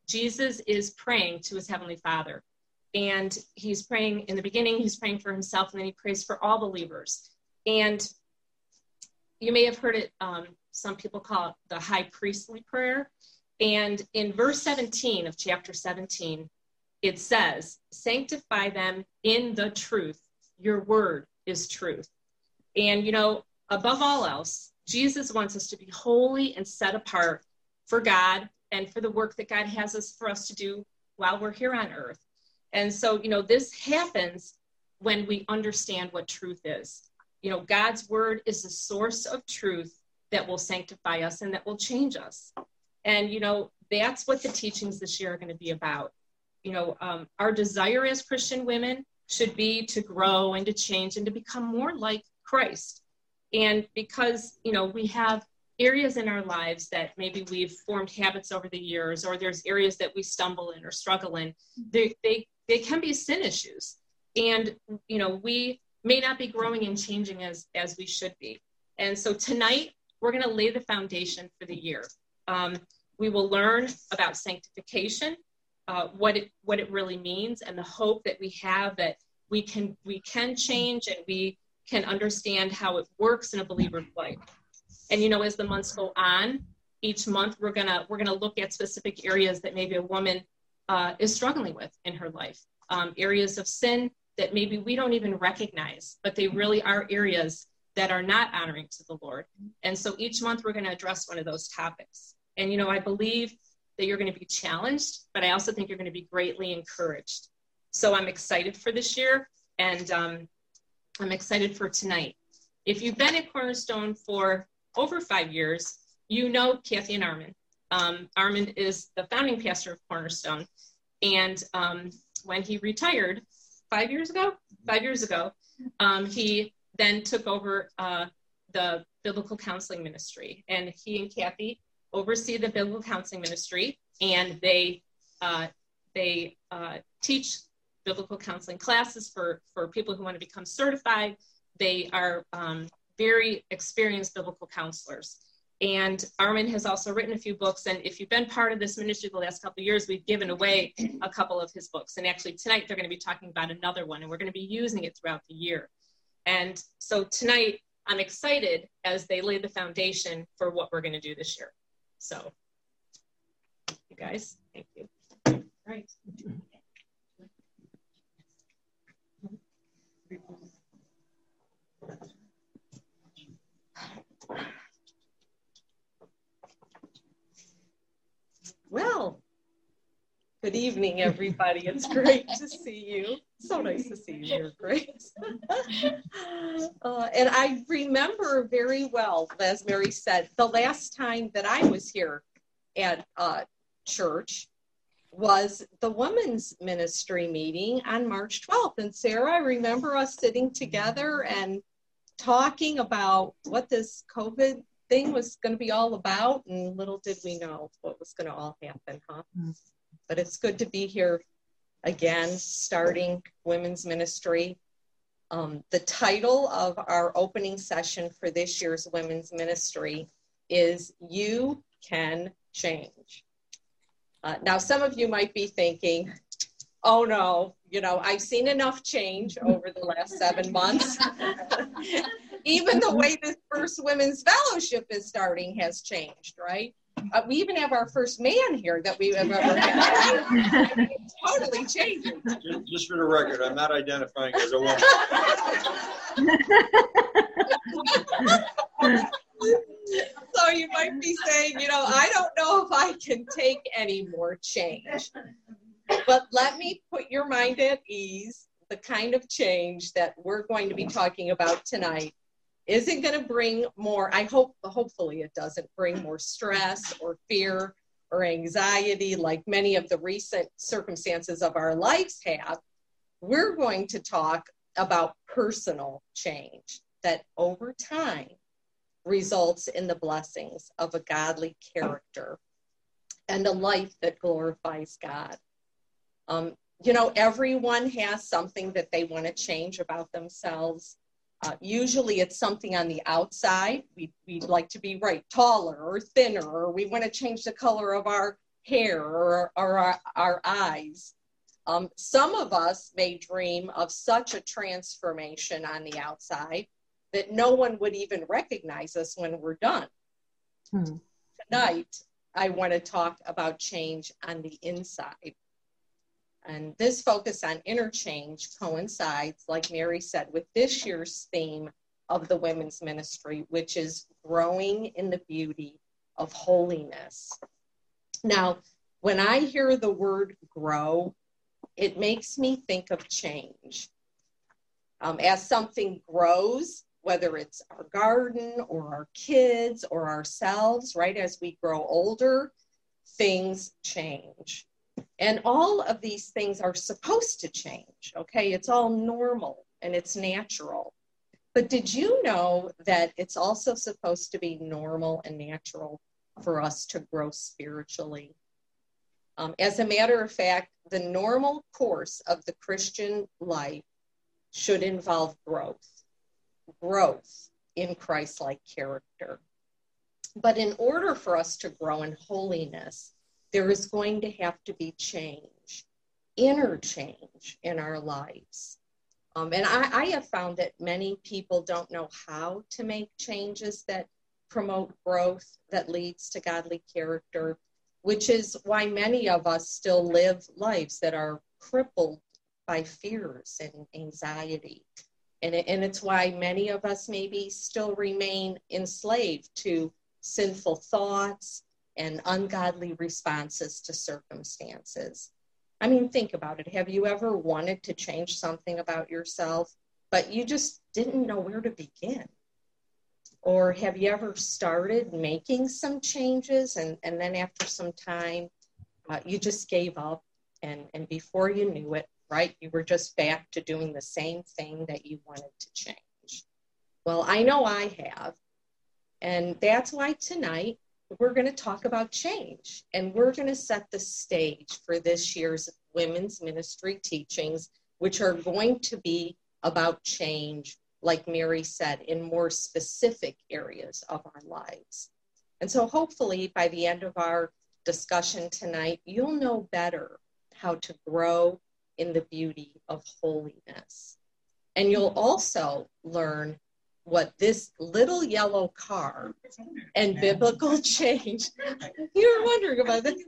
Jesus is praying to his heavenly Father. And he's praying in the beginning, he's praying for himself, and then he prays for all believers. And you may have heard it, some people call it the high priestly prayer. And in verse 17 of chapter 17, it says, sanctify them in the truth. Your word is truth. And, you know, above all else, Jesus wants us to be holy and set apart for God and for the work that God has for us to do while we're here on earth. And so, you know, this happens when we understand what truth is. You know, God's word is the source of truth that will sanctify us and that will change us. And, you know, that's what the teachings this year are going to be about. You know, our desire as Christian women should be to grow and to change and to become more like Christ. And because, you know, we have areas in our lives that maybe we've formed habits over the years, or there's areas that we stumble in or struggle in, they can be sin issues. And, you know, we may not be growing and changing as we should be. And so tonight, we're going to lay the foundation for the year. We will learn about sanctification, what it really means, and the hope that we have that we can change and we can understand how it works in a believer's life. And, you know, as the months go on, each month we're gonna look at specific areas that maybe a woman is struggling with in her life, areas of sin that maybe we don't even recognize, but they really are areas that are not honoring to the Lord. And so each month we're going to address one of those topics. And, you know, I believe that you're going to be challenged, but I also think you're going to be greatly encouraged. So I'm excited for this year, and I'm excited for tonight. If you've been at Cornerstone for over 5 years, you know Kathy and Armin. Armin is the founding pastor of Cornerstone. And when he retired 5 years ago, he then took over the biblical counseling ministry. And he and Kathy oversee the biblical counseling ministry, and they teach biblical counseling classes for people who want to become certified. They are very experienced biblical counselors. And Armin has also written a few books. And if you've been part of this ministry the last couple of years, we've given away a couple of his books. And actually tonight, they're going to be talking about another one, and we're going to be using it throughout the year. And so tonight, I'm excited as they lay the foundation for what we're going to do this year. So, you guys, thank you. All right. Well, good evening, everybody. It's great to see you. So nice to see you here, Grace. And I remember very well, as Mary said, the last time that I was here at church was the women's ministry meeting on March 12th. And Sarah, I remember us sitting together and talking about what this COVID thing was going to be all about, and little did we know what was going to all happen, huh? But it's good to be here again, starting women's ministry. The title of our opening session for this year's women's ministry is You Can Change. Now, some of you might be thinking, oh no, you know, I've seen enough change over the last 7 months. Even the way this first women's fellowship is starting has changed, right? We even have our first man here that we've ever had. It's totally changing. Just for the record, I'm not identifying as a woman. So you might be saying, you know, I don't know if I can take any more change. But let me put your mind at ease. The kind of change that we're going to be talking about tonight isn't going to bring more, hopefully it doesn't bring more stress or fear or anxiety like many of the recent circumstances of our lives have. We're going to talk about personal change that over time results in the blessings of a godly character and a life that glorifies God. You know, everyone has something that they want to change about themselves. Usually it's something on the outside. We'd like to be taller or thinner, or we want to change the color of our hair or our eyes. Some of us may dream of such a transformation on the outside that no one would even recognize us when we're done. Tonight, I want to talk about change on the inside. And this focus on inner change coincides, like Mary said, with this year's theme of the women's ministry, which is growing in the beauty of holiness. Now, when I hear the word grow, it makes me think of change. As something grows, whether it's our garden or our kids or ourselves, right? As we grow older, things change. And all of these things are supposed to change, okay? It's all normal and it's natural. But did you know that it's also supposed to be normal and natural for us to grow spiritually? As a matter of fact, the normal course of the Christian life should involve growth in Christ-like character. But in order for us to grow in holiness, there is going to have to be change, inner change in our lives. And I have found that many people don't know how to make changes that promote growth, that leads to godly character, which is why many of us still live lives that are crippled by fears and anxiety. And it's why many of us maybe still remain enslaved to sinful thoughts and ungodly responses to circumstances. I mean, think about it. Have you ever wanted to change something about yourself, but you just didn't know where to begin? Or have you ever started making some changes and then after some time, you just gave up and before you knew it, right, you were just back to doing the same thing that you wanted to change? Well, I know I have. And that's why tonight we're going to talk about change. And we're going to set the stage for this year's women's ministry teachings, which are going to be about change, like Mary said, in more specific areas of our lives. And so hopefully by the end of our discussion tonight, you'll know better how to grow in the beauty of holiness. And you'll also learn what this little yellow car and biblical change. You were wondering about this.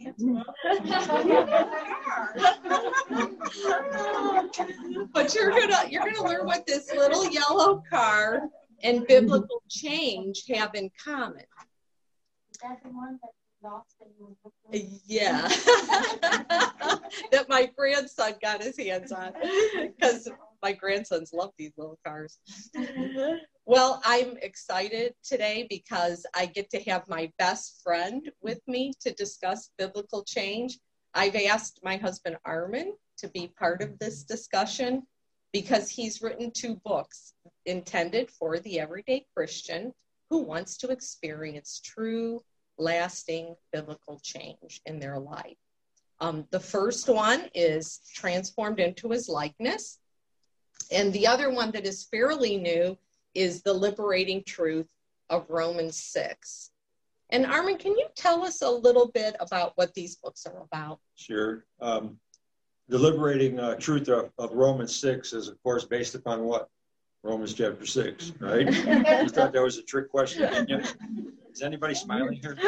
But you're gonna learn what this little yellow car and biblical change have in common. Is that the one that lost and yeah. That my grandson got his hands on, because my grandsons love these little cars. Well, I'm excited today because I get to have my best friend with me to discuss biblical change. I've asked my husband Armin to be part of this discussion because he's written 2 books intended for the everyday Christian who wants to experience true, lasting biblical change in their life. The first one is Transformed into His Likeness. And the other one that is fairly new is The Liberating Truth of Romans 6. And Armin, can you tell us a little bit about what these books are about? Sure. The Liberating Truth of Romans 6 is, of course, based upon what? Romans chapter 6, right? You thought that was a trick question, didn't you? Is anybody smiling here?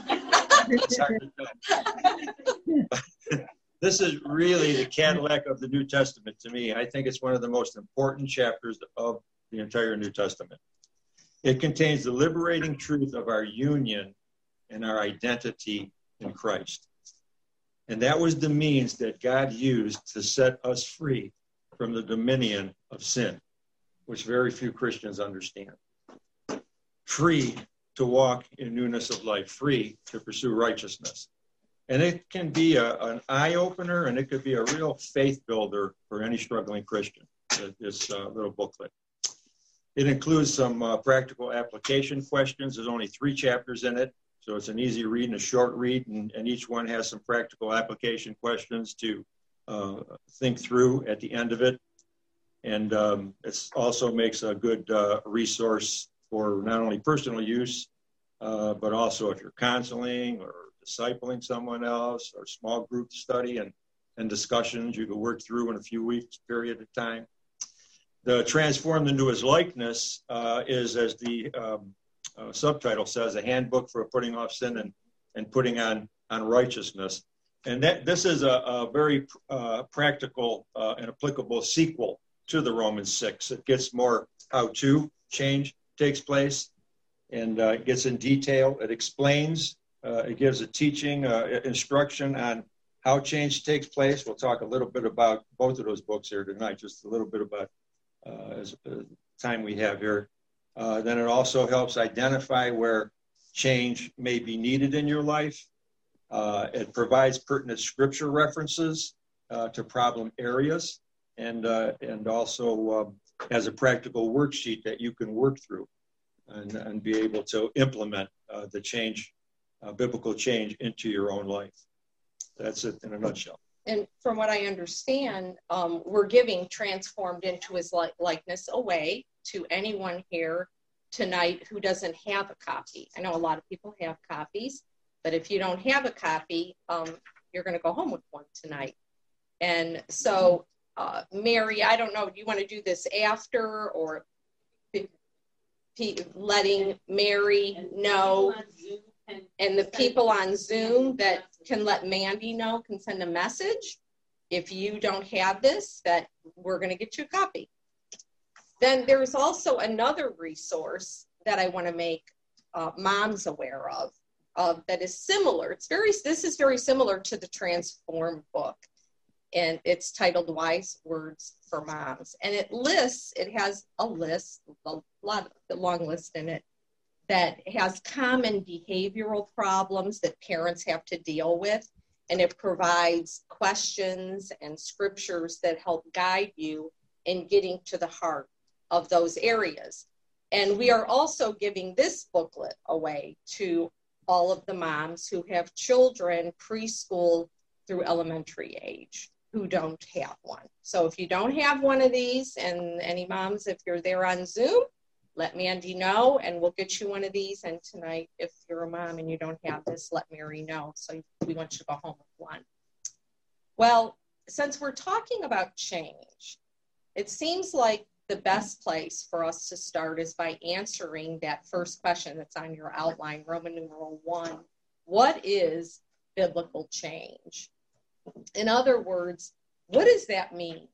This is really the Cadillac of the New Testament to me. I think it's one of the most important chapters of the entire New Testament. It contains the liberating truth of our union and our identity in Christ. And that was the means that God used to set us free from the dominion of sin, which very few Christians understand. Free to walk in newness of life, free to pursue righteousness. And it can be an eye-opener, and it could be a real faith builder for any struggling Christian, this little booklet. It includes some practical application questions. There's only 3 chapters in it, so it's an easy read and a short read, and each one has some practical application questions to think through at the end of it. And it also makes a good resource for not only personal use, but also if you're counseling or discipling someone else, or small group study and discussions you can work through in a few weeks period of time. The Transformed into His Likeness is, as the subtitle says, a handbook for putting off sin and putting on righteousness. And this is a very practical and applicable sequel to the Romans 6. It gets more how to change takes place, and it gets in detail. It explains, it gives a teaching, instruction on how change takes place. We'll talk a little bit about both of those books here tonight, just a little bit about as time we have here. Then it also helps identify where change may be needed in your life. It provides pertinent scripture references to problem areas, and also has a practical worksheet that you can work through and be able to implement the change, biblical change, into your own life. That's it in a nutshell. And from what I understand, we're giving Transformed into His Likeness away to anyone here tonight who doesn't have a copy. I know a lot of people have copies, but if you don't have a copy, you're going to go home with one tonight. And so, Mary, I don't know, do you want to do this after, or letting Mary know, and the people on Zoom that can let Mandy know can send a message if you don't have this, that we're going to get you a copy. Then there's also another resource that I want to make moms aware of that is similar. This is very similar to the Transform book, and it's titled Wise Words for Moms. And it has a long list in it that has common behavioral problems that parents have to deal with. And it provides questions and scriptures that help guide you in getting to the heart of those areas. And we are also giving this booklet away to all of the moms who have children preschool through elementary age who don't have one. So if you don't have one of these, and any moms, if you're there on Zoom, let Mandy know, and we'll get you one of these. And tonight, if you're a mom and you don't have this, let Mary know. So we want you to go home with one. Well, since we're talking about change, it seems like the best place for us to start is by answering that first question that's on your outline, Roman numeral 1. What is biblical change? In other words, what does that mean?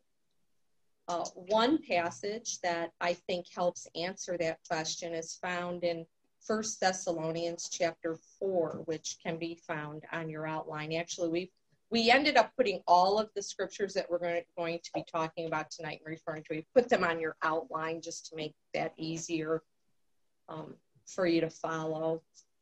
One passage that I think helps answer that question is found in 1 Thessalonians chapter 4, which can be found on your outline. Actually, we ended up putting all of the scriptures that we're going to be talking about tonight and referring to. We put them on your outline just to make that easier for you to follow.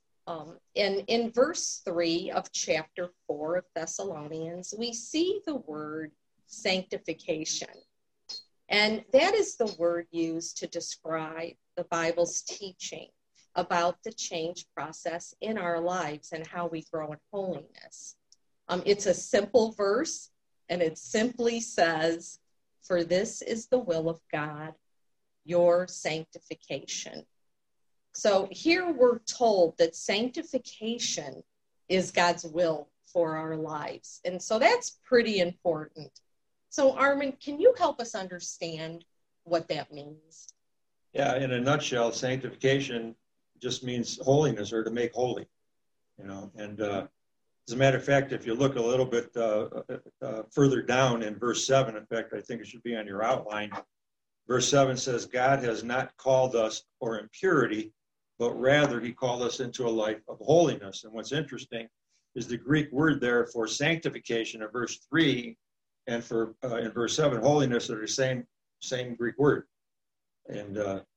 In verse 3 of chapter 4 of Thessalonians, we see the word sanctification. And that is the word used to describe the Bible's teaching about the change process in our lives and how we grow in holiness. It's a simple verse, and it simply says, "For this is the will of God, your sanctification." So here we're told that sanctification is God's will for our lives. And so that's pretty important. So Armin, can you help us understand what that means? Yeah, in a nutshell, sanctification just means holiness, or to make holy, and as a matter of fact, if you look a little bit further down in verse 7, in fact, I think it should be on your outline. Verse 7 says, God has not called us for impurity, but rather he called us into a life of holiness. And what's interesting is the Greek word there for sanctification in verse 3 and for in verse 7, holiness are the same Greek word. And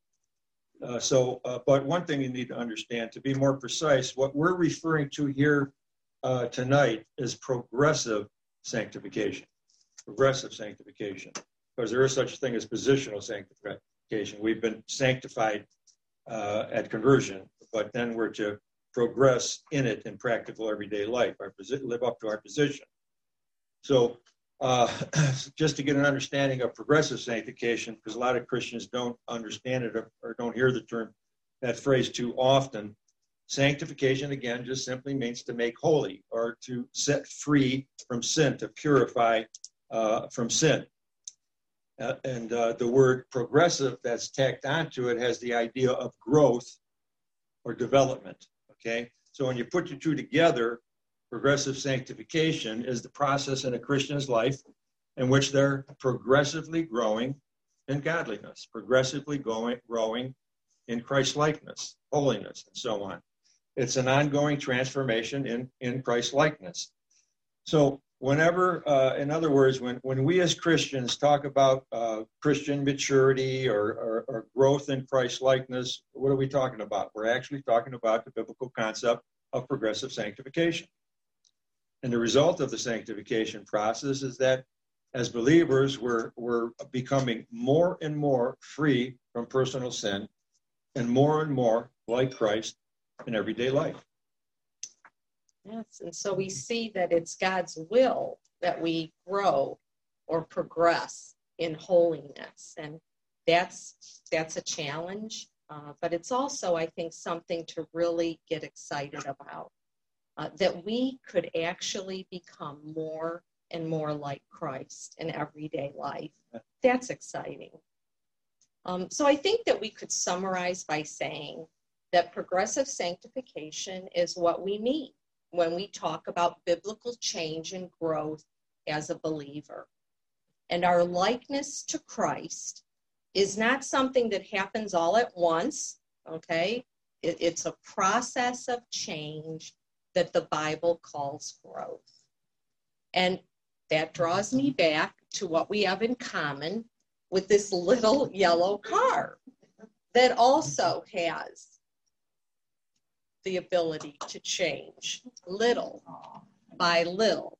but one thing you need to understand, to be more precise, what we're referring to here tonight is progressive sanctification. Progressive sanctification, because there is such a thing as positional sanctification. We've been sanctified at conversion, but then we're to progress in it in practical everyday life, live up to our position. So just to get an understanding of progressive sanctification, because a lot of Christians don't understand it or don't hear that phrase too often. Sanctification, again, just simply means to make holy or to set free from sin, to purify from sin. And the word progressive that's tacked onto it has the idea of growth or development, okay? So when you put the two together, progressive sanctification is the process in a Christian's life in which they're progressively growing in godliness, progressively growing in Christ-likeness, holiness, and so on. It's an ongoing transformation in Christ-likeness. So whenever, in other words, when we as Christians talk about Christian maturity or growth in Christ-likeness, what are we talking about? We're actually talking about the biblical concept of progressive sanctification. And the result of the sanctification process is that as believers, we're becoming more and more free from personal sin and more like Christ in everyday life. Yes, and so we see that it's God's will that we grow or progress in holiness, and that's a challenge, but it's also, I think, something to really get excited about, that we could actually become more and more like Christ in everyday life. That's exciting. So I think that we could summarize by saying that progressive sanctification is what we mean when we talk about biblical change and growth as a believer. And our likeness to Christ is not something that happens all at once, okay? It's a process of change that the Bible calls growth. And that draws me back to what we have in common with this little yellow car that also has the ability to change little by little.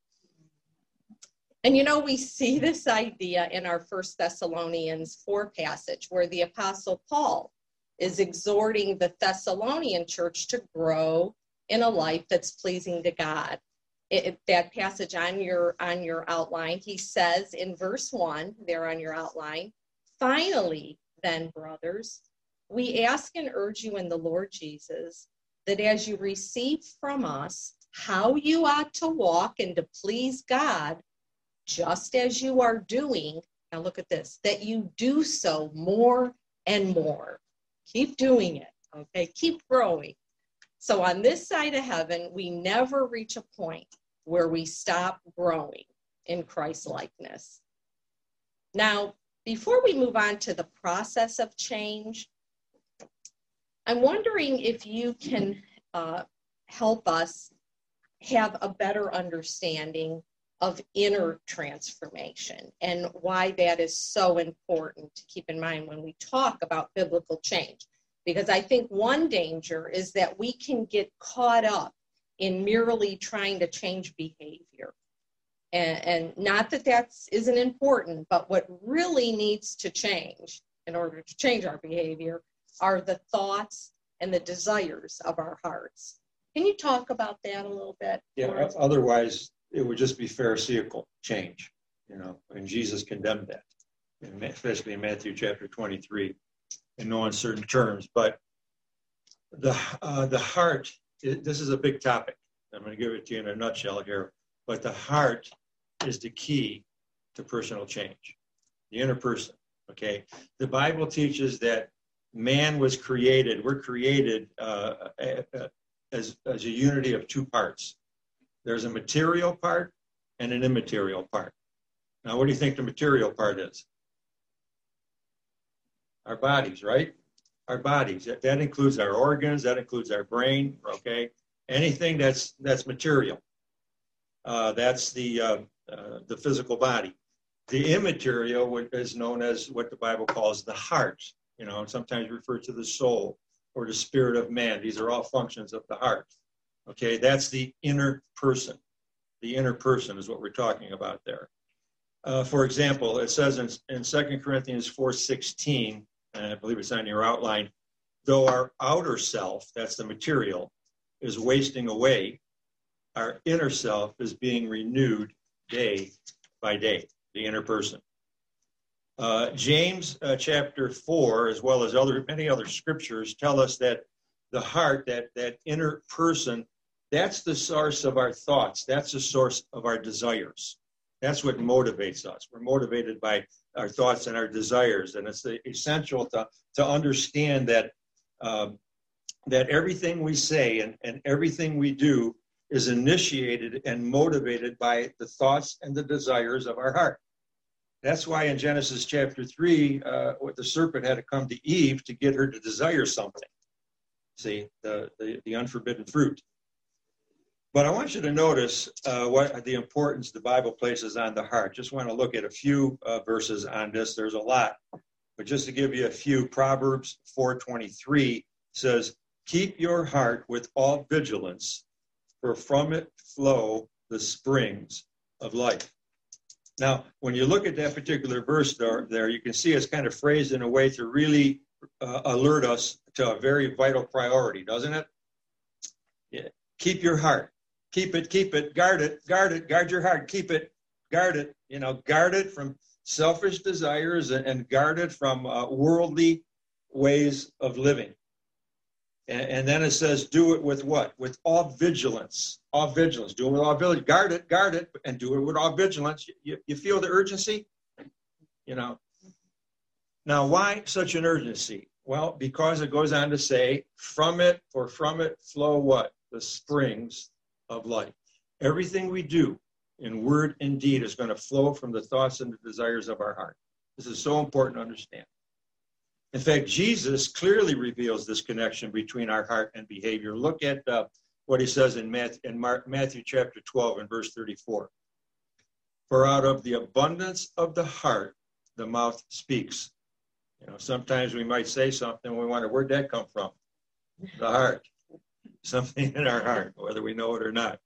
And we see this idea in our 1 Thessalonians 4 passage where the Apostle Paul is exhorting the Thessalonian church to grow in a life that's pleasing to God. That passage on your outline, he says in verse 1, there on your outline, "Finally, then, brothers, we ask and urge you in the Lord Jesus, that as you receive from us how you ought to walk and to please God, just as you are doing," now look at this, "that you do so more and more." Keep doing it, okay? Keep growing. So on this side of heaven, we never reach a point where we stop growing in Christ-likeness. Now, before we move on to the process of change, I'm wondering if you can help us have a better understanding of inner transformation and why that is so important to keep in mind when we talk about biblical change. Because I think one danger is that we can get caught up in merely trying to change behavior. And not that isn't important, but what really needs to change in order to change our behavior are the thoughts and the desires of our hearts. Can you talk about that a little bit? Yeah, otherwise it would just be pharisaical change, and Jesus condemned that, especially in Matthew chapter 23, in no uncertain terms. But the heart, this is a big topic. I'm going to give it to you in a nutshell here. But the heart is the key to personal change, the inner person, okay? The Bible teaches that man was created, we're created as a unity of two parts. There's a material part and an immaterial part. Now, what do you think the material part is? Our bodies, right? Our bodies. That includes our organs, that includes our brain, okay? Anything that's material. That's the physical body. The immaterial is known as what the Bible calls the heart, sometimes referred to the soul or the spirit of man. These are all functions of the heart. Okay, that's the inner person. The inner person is what we're talking about there. For example, it says in 2 Corinthians 4:16, and I believe it's on your outline, though our outer self, that's the material, is wasting away, our inner self is being renewed day by day, the inner person. James chapter 4, as well as many other scriptures, tell us that the heart, that inner person, that's the source of our thoughts. That's the source of our desires. That's what motivates us. We're motivated by our thoughts and our desires. And it's essential to understand that that everything we say and everything we do is initiated and motivated by the thoughts and the desires of our heart. That's why in Genesis chapter 3, the serpent had to come to Eve to get her to desire something. See, the unforbidden fruit. But I want you to notice what the importance the Bible places on the heart. Just want to look at a few verses on this. There's a lot. But just to give you a few, Proverbs 4:23 says, "Keep your heart with all vigilance, for from it flow the springs of life." Now, when you look at that particular verse there, you can see it's kind of phrased in a way to really alert us to a very vital priority, doesn't it? Yeah. Keep your heart. Keep it, guard it, guard your heart, keep it, guard it, guard it from selfish desires and guard it from worldly ways of living. And then it says, do it with what? With all vigilance. All vigilance. Do it with all vigilance. Guard it, and do it with all vigilance. You feel the urgency? Now, why such an urgency? Well, because it goes on to say, from it flow what? The springs of life. Everything we do in word and deed is going to flow from the thoughts and the desires of our heart. This is so important to understand. In fact, Jesus clearly reveals this connection between our heart and behavior. Look at what he says in Matthew chapter 12 and verse 34. For out of the abundance of the heart, the mouth speaks. Sometimes we might say something and we wonder, where'd that come from? The heart. Something in our heart, whether we know it or not.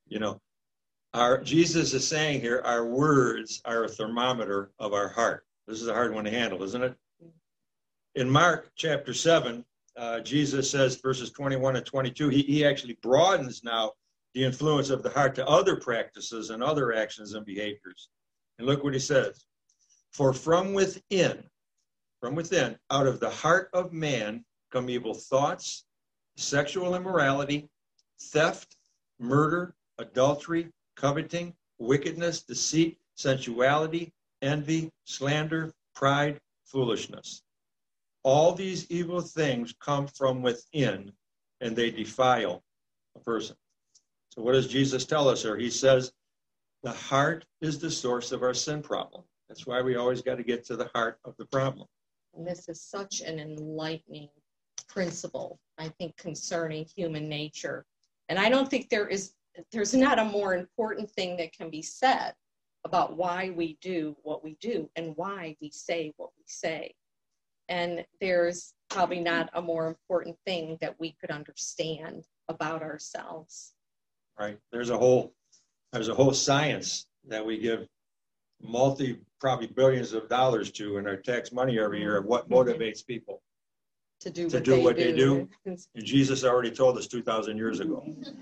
Jesus is saying here, our words are a thermometer of our heart. This is a hard one to handle, isn't it? In Mark chapter 7, Jesus says, verses 21 and 22, he actually broadens now the influence of the heart to other practices and other actions and behaviors. And look what he says. For from within, out of the heart of man come evil thoughts, sexual immorality, theft, murder, adultery, coveting, wickedness, deceit, sensuality, envy, slander, pride, foolishness. All these evil things come from within, and they defile a person. So what does Jesus tell us here? He says the heart is the source of our sin problem. That's why we always got to get to the heart of the problem. And this is such an enlightening principle, I think, concerning human nature. And I don't think there's not a more important thing that can be said about why we do what we do and why we say what we say. And there's probably not a more important thing that we could understand about ourselves. Right. There's a whole science that we give probably billions of dollars to in our tax money every year of what motivates people to do what they do. And Jesus already told us 2,000 years ago.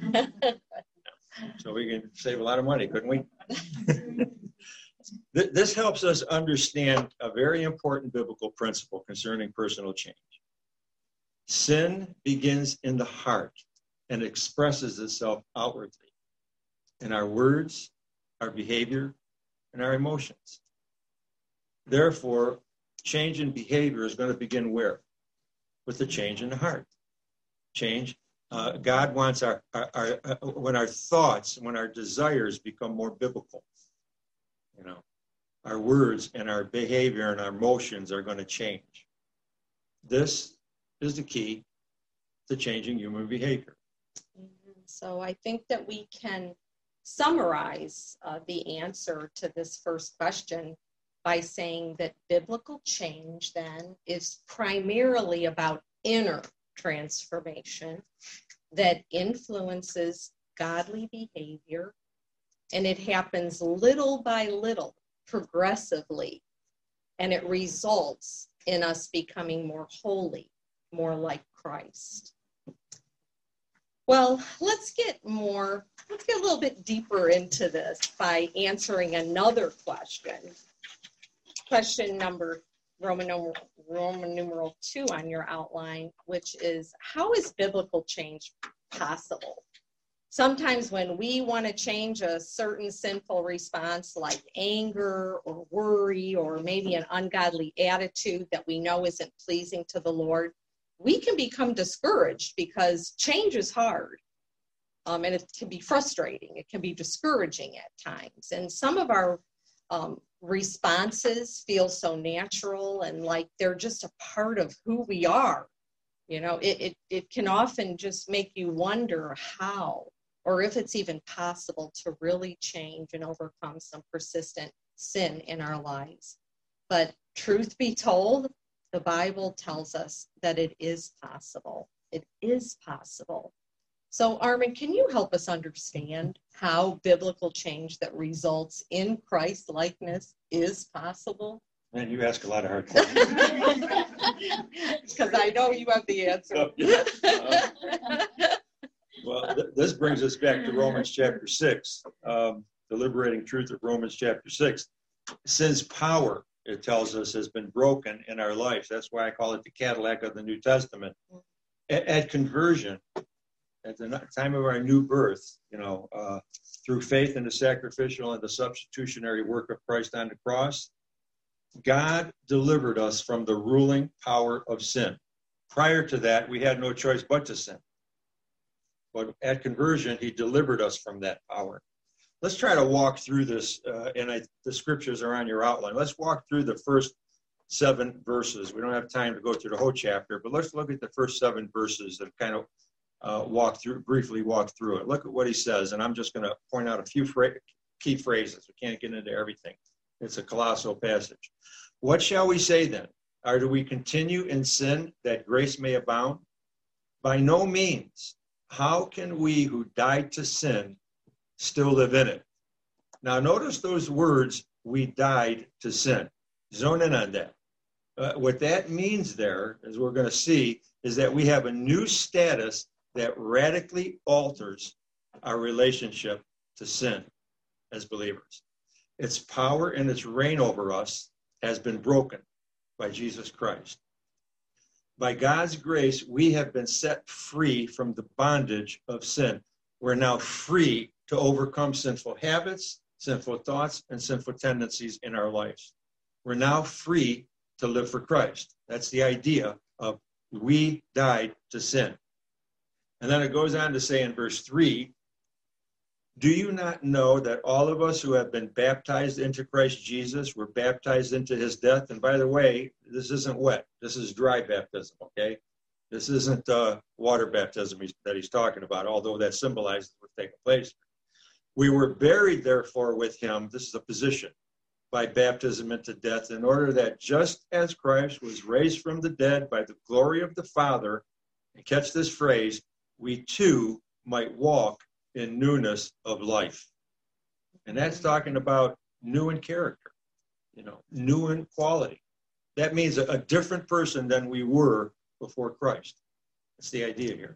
So we can save a lot of money, couldn't we? This helps us understand a very important biblical principle concerning personal change. Sin begins in the heart and expresses itself outwardly in our words, our behavior, and our emotions. Therefore, change in behavior is going to begin where? With the change in the heart. Change. God wants when our thoughts, when our desires become more biblical, our words and our behavior and our emotions are going to change. This is the key to changing human behavior. So I think that we can summarize the answer to this first question by saying that biblical change then is primarily about inner transformation that influences godly behavior, and it happens little by little, progressively, and it results in us becoming more holy, more like Christ. Well, let's get a little bit deeper into this by answering another question. Question number Roman numeral 2 on your outline, which is, how is biblical change possible? Sometimes when we want to change a certain sinful response like anger or worry or maybe an ungodly attitude that we know isn't pleasing to the Lord, we can become discouraged because change is hard. And it can be frustrating. It can be discouraging at times. And some of our responses feel so natural and like they're just a part of who we are. You know, it can often just make you wonder how, or if it's even possible to really change and overcome some persistent sin in our lives. But truth be told, the Bible tells us that it is possible. It is possible. So Armin, can you help us understand how biblical change that results in Christ-likeness is possible? Man, you ask a lot of hard questions. Because I know you have the answer. Well, this brings us back to Romans chapter 6, the liberating truth of Romans chapter 6. Sin's power, it tells us, has been broken in our lives. That's why I call it the Cadillac of the New Testament. At conversion, at the time of our new birth, through faith in the sacrificial and the substitutionary work of Christ on the cross, God delivered us from the ruling power of sin. Prior to that, we had no choice but to sin. But at conversion, he delivered us from that power. Let's try to walk through this, the scriptures are on your outline. Let's walk through the first 7 verses. We don't have time to go through the whole chapter, but let's look at the first 7 verses and kind of briefly walk through it. Look at what he says, and I'm just going to point out a few key phrases. We can't get into everything. It's a colossal passage. What shall we say then? Or do we continue in sin that grace may abound? By no means. How can we who died to sin still live in it? Now notice those words, we died to sin. Zone in on that. What that means there, as we're going to see, is that we have a new status that radically alters our relationship to sin as believers. Its power and its reign over us has been broken by Jesus Christ. By God's grace, we have been set free from the bondage of sin. We're now free to overcome sinful habits, sinful thoughts, and sinful tendencies in our lives. We're now free to live for Christ. That's the idea of we died to sin. And then it goes on to say in verse 3, do you not know that all of us who have been baptized into Christ Jesus were baptized into his death? And by the way, this isn't wet. This is dry baptism, okay? This isn't water baptism that he's talking about, although that symbolizes what's taking place. We were buried, therefore, with him, this is a position, by baptism into death, in order that just as Christ was raised from the dead by the glory of the Father, and catch this phrase, we too might walk in newness of life. And that's talking about new in character, new in quality. That means a different person than we were before Christ. That's the idea here.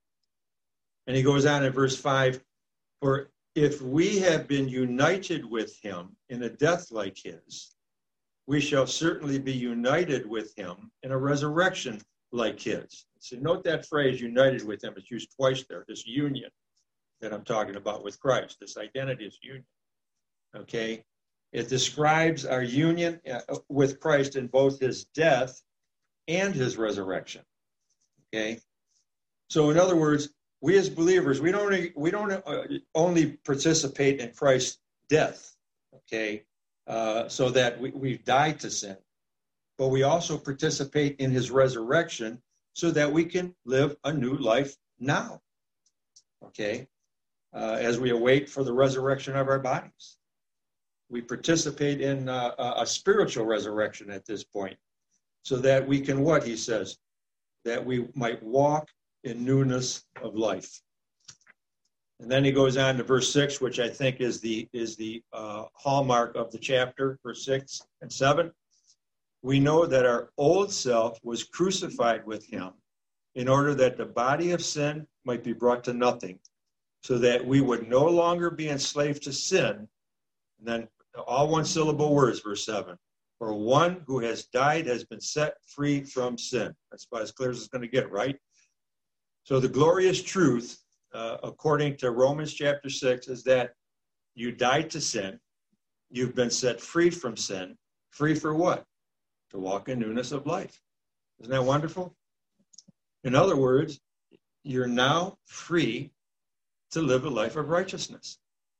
And he goes on in verse 5, for if we have been united with him in a death like his, we shall certainly be united with him in a resurrection like his. So note that phrase, united with him. It's used twice there, this union that I'm talking about with Christ. This identity is union. Okay? It describes our union with Christ in both his death and his resurrection. Okay? So in other words, we as believers, we don't only participate in Christ's death, okay, so that we've died to sin, but we also participate in his resurrection so that we can live a new life now, okay, as we await for the resurrection of our bodies. We participate in a spiritual resurrection at this point so that we can, what he says, that we might walk in newness of life. And then he goes on to verse 6, which I think is the hallmark of the chapter, verse 6 and 7. We know that our old self was crucified with him in order that the body of sin might be brought to nothing, so that we would no longer be enslaved to sin. And then all one-syllable words, verse 7. For one who has died has been set free from sin. That's about as clear as it's going to get, right? So the glorious truth, according to Romans chapter 6, is that you died to sin. You've been set free from sin. Free for what? To walk in newness of life. Isn't that wonderful? In other words, you're now free to live a life of righteousness.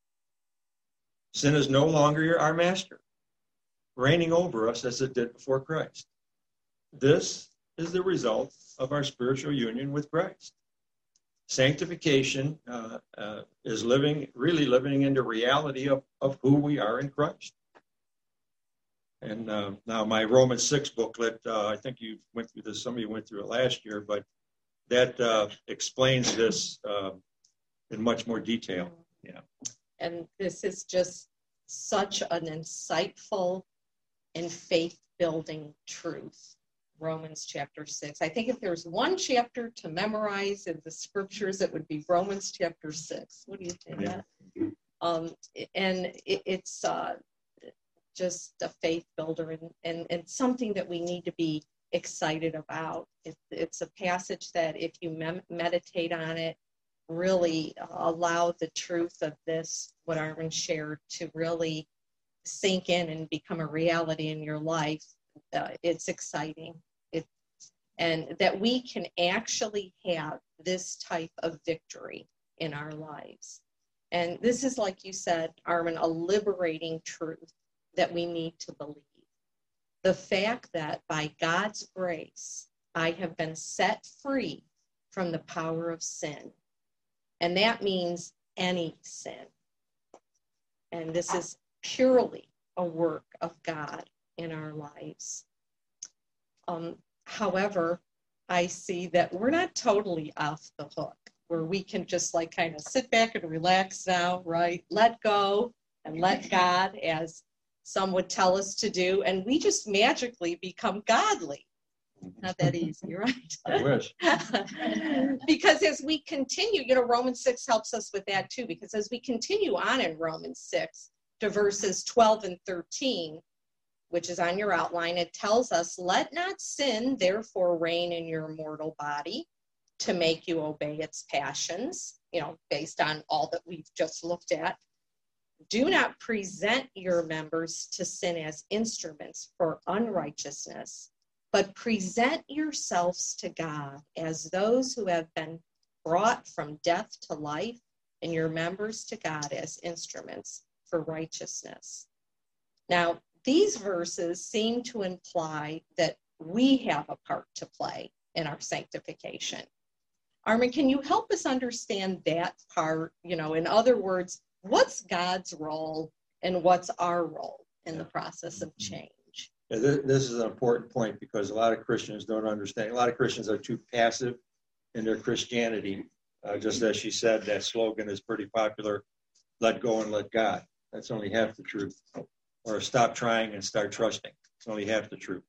Sin is no longer our master, reigning over us as it did before Christ. This is the result of our spiritual union with Christ. Sanctification is really living into reality of who we are in Christ. And now my Romans 6 booklet, I think you went through this, some of you went through it last year, but that explains this in much more detail. Yeah. And this is just such an insightful and faith-building truth, Romans chapter 6. I think if there's one chapter to memorize in the scriptures, it would be Romans chapter 6. What do you think? Yeah. And it's just a faith builder and something that we need to be excited about. It's a passage that if you meditate on it, really allow the truth of this, what Armin shared, to really sink in and become a reality in your life. It's exciting. And that we can actually have this type of victory in our lives. And this is, like you said, Armin, a liberating truth that we need to believe. The fact that by God's grace, I have been set free from the power of sin. And that means any sin. And this is purely a work of God in our lives. However, I see that we're not totally off the hook, where we can just like kind of sit back and relax now, right? Let go and let God, as some would tell us to do, and we just magically become godly. Not that easy, right? I wish. Because as we continue, Romans 6 helps us with that too, because as we continue on in Romans 6 to verses 12 and 13, which is on your outline, it tells us, let not sin therefore reign in your mortal body to make you obey its passions, based on all that we've just looked at. Do not present your members to sin as instruments for unrighteousness, but present yourselves to God as those who have been brought from death to life, and your members to God as instruments for righteousness. Now, these verses seem to imply that we have a part to play in our sanctification. Armin, can you help us understand that part? In other words, what's God's role and what's our role in the process of change? Yeah, this is an important point, because a lot of Christians don't understand. A lot of Christians are too passive in their Christianity. Just as she said, that slogan is pretty popular, let go and let God. That's only half the truth. Or stop trying and start trusting. It's only half the truth.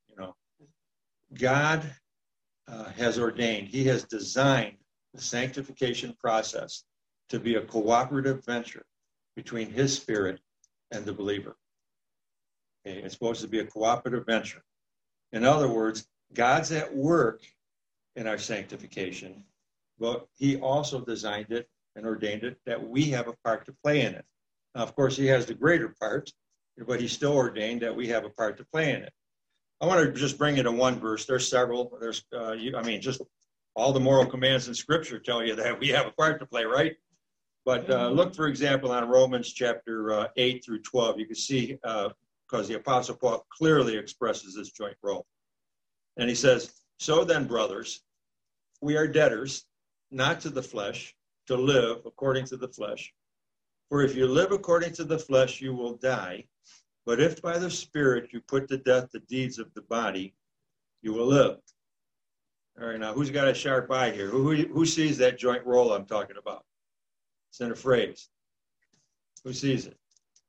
God has ordained, he has designed the sanctification process to be a cooperative venture between his spirit and the believer. Okay, it's supposed to be a cooperative venture. In other words, God's at work in our sanctification, but he also designed it and ordained it that we have a part to play in it. Now, of course, he has the greater part, but he still ordained that we have a part to play in it. I want to just bring you to one verse. There's several. There's, just all the moral commands in Scripture tell you that we have a part to play, right? But look, for example, on Romans chapter 8 through 12. You can see, because the Apostle Paul clearly expresses this joint role. And he says, so then, brothers, we are debtors, not to the flesh, to live according to the flesh. For if you live according to the flesh, you will die. But if by the Spirit you put to death the deeds of the body, you will live. All right, now who's got a sharp eye here? Who sees that joint role I'm talking about? It's in a phrase. Who sees it?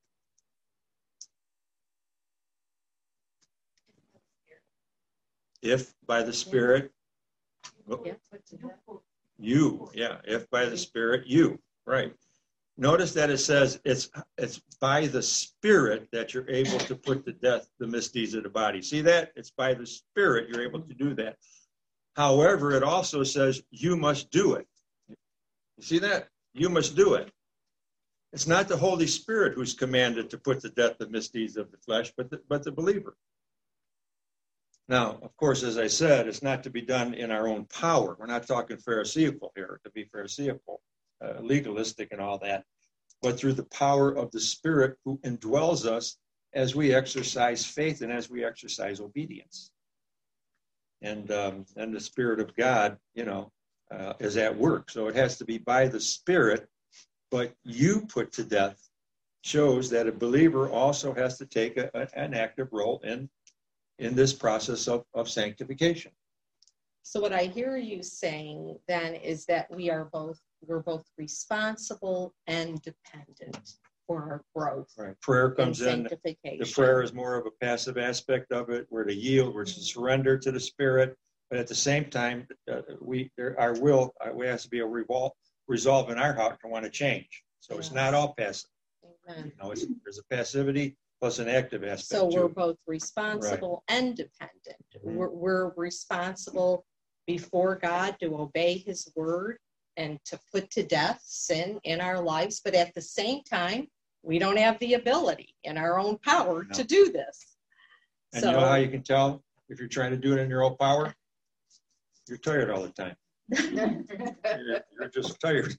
If by the Spirit, if by the Spirit, you, right. notice that it says it's by the Spirit that you're able to put to death the misdeeds of the body. See that? It's by the Spirit you're able to do that. However, it also says you must do it. You see that? You must do it. It's not the Holy Spirit who's commanded to put to death the misdeeds of the flesh, but the believer. Now, of course, as I said, it's not to be done in our own power. We're not talking Pharisaical here, to be Pharisaical, legalistic and all that, but through the power of the Spirit who indwells us as we exercise faith and as we exercise obedience. And the Spirit of God, is at work. So it has to be by the Spirit, but you put to death shows that a believer also has to take an active role in this process of sanctification. So what I hear you saying then is that we're both responsible and dependent for our growth. Right. Prayer comes in. The prayer is more of a passive aspect of it. We're to yield, we're to surrender to the Spirit, but at the same time, our will has to be a resolve in our heart to want to change. So It's not all passive. Amen. There's a passivity plus an active aspect. So we're both responsible and dependent. Mm-hmm. We're responsible before God to obey His word and to put to death sin in our lives, but at the same time, we don't have the ability in our own power to do this. And you know how you can tell if you're trying to do it in your own power? You're tired all the time. You're just tired.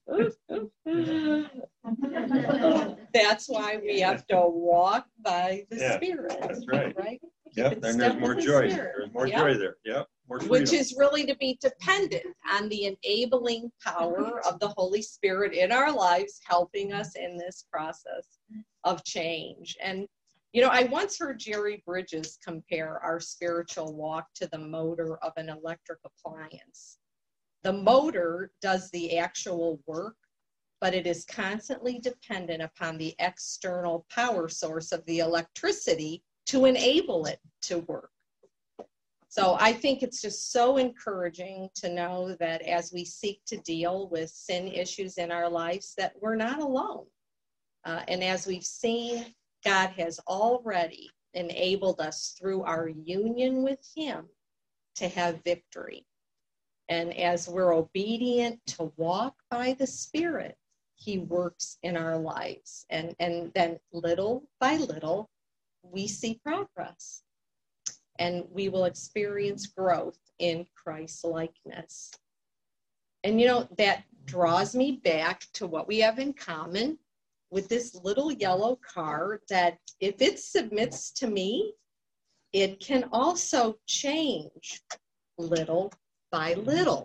That's why we have to walk by the Spirit. That's right. Right? Yep, and there's more joy. There's more joy there. Yep. More freedom. Which is really to be dependent on the enabling power of the Holy Spirit in our lives, helping us in this process of change. And, I once heard Jerry Bridges compare our spiritual walk to the motor of an electric appliance. The motor does the actual work, but it is constantly dependent upon the external power source of the electricity to enable it to work. So I think it's just so encouraging to know that as we seek to deal with sin issues in our lives, that we're not alone. And as we've seen, God has already enabled us through our union with Him to have victory. And as we're obedient to walk by the Spirit, He works in our lives. And then little by little, we see progress. And we will experience growth in Christ's likeness. And that draws me back to what we have in common with this little yellow car, that if it submits to me, it can also change little by little.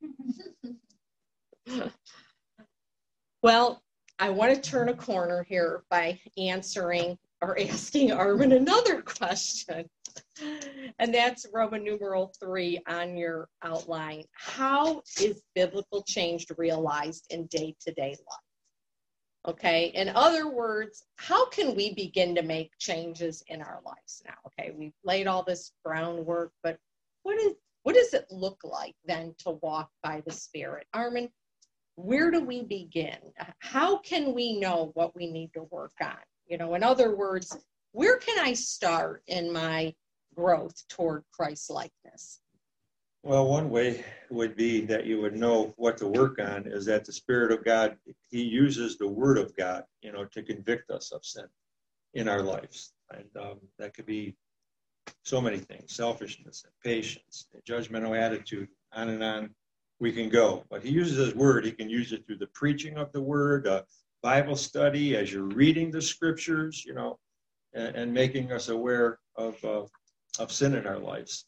Well, I want to turn a corner here by answering or asking Armin another question. And that's Roman numeral 3 on your outline. How is biblical change realized in day-to-day life? Okay, in other words, how can we begin to make changes in our lives now? Okay, we've laid all this groundwork, but what does it look like then to walk by the Spirit? Armin, where do we begin? How can we know what we need to work on? In other words, where can I start in my growth toward Christ-likeness? Well, one way would be that you would know what to work on is that the Spirit of God, He uses the Word of God, to convict us of sin in our lives. And that could be so many things: selfishness, impatience, a judgmental attitude, on and on we can go. But He uses His Word. He can use it through the preaching of the Word, Bible study, as you're reading the Scriptures, and making us aware of sin in our lives.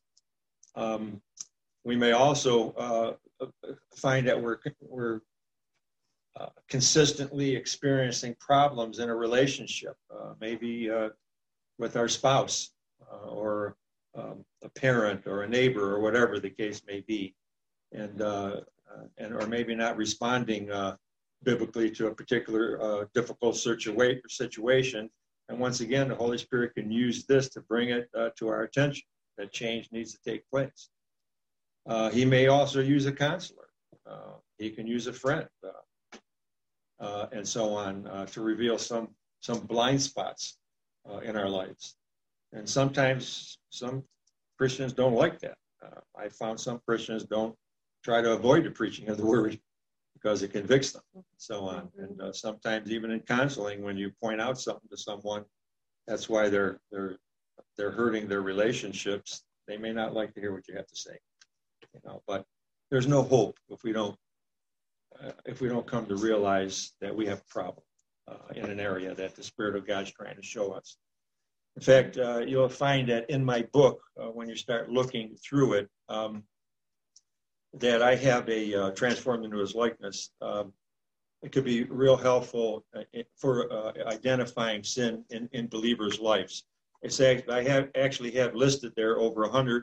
We may also find that we're consistently experiencing problems in a relationship, maybe with our spouse or a parent or a neighbor or whatever the case may be, and or maybe not responding biblically to a particular difficult situation. And once again, the Holy Spirit can use this to bring it to our attention that change needs to take place. He may also use a counselor. He can use a friend. and so on, to reveal some blind spots in our lives. And sometimes some Christians don't like that. I found some Christians don't try to avoid the preaching of the word because it convicts them, and so on. And sometimes even in counseling, when you point out something to someone, that's why they're hurting their relationships. They may not like to hear what you have to say, but there's no hope if we don't come to realize that we have a problem in an area that the Spirit of God's trying to show us. In fact, you'll find that in my book, when you start looking through it, that I have a Transformed into His Likeness. It could be real helpful for identifying sin in believers' lives. I actually have listed there over 100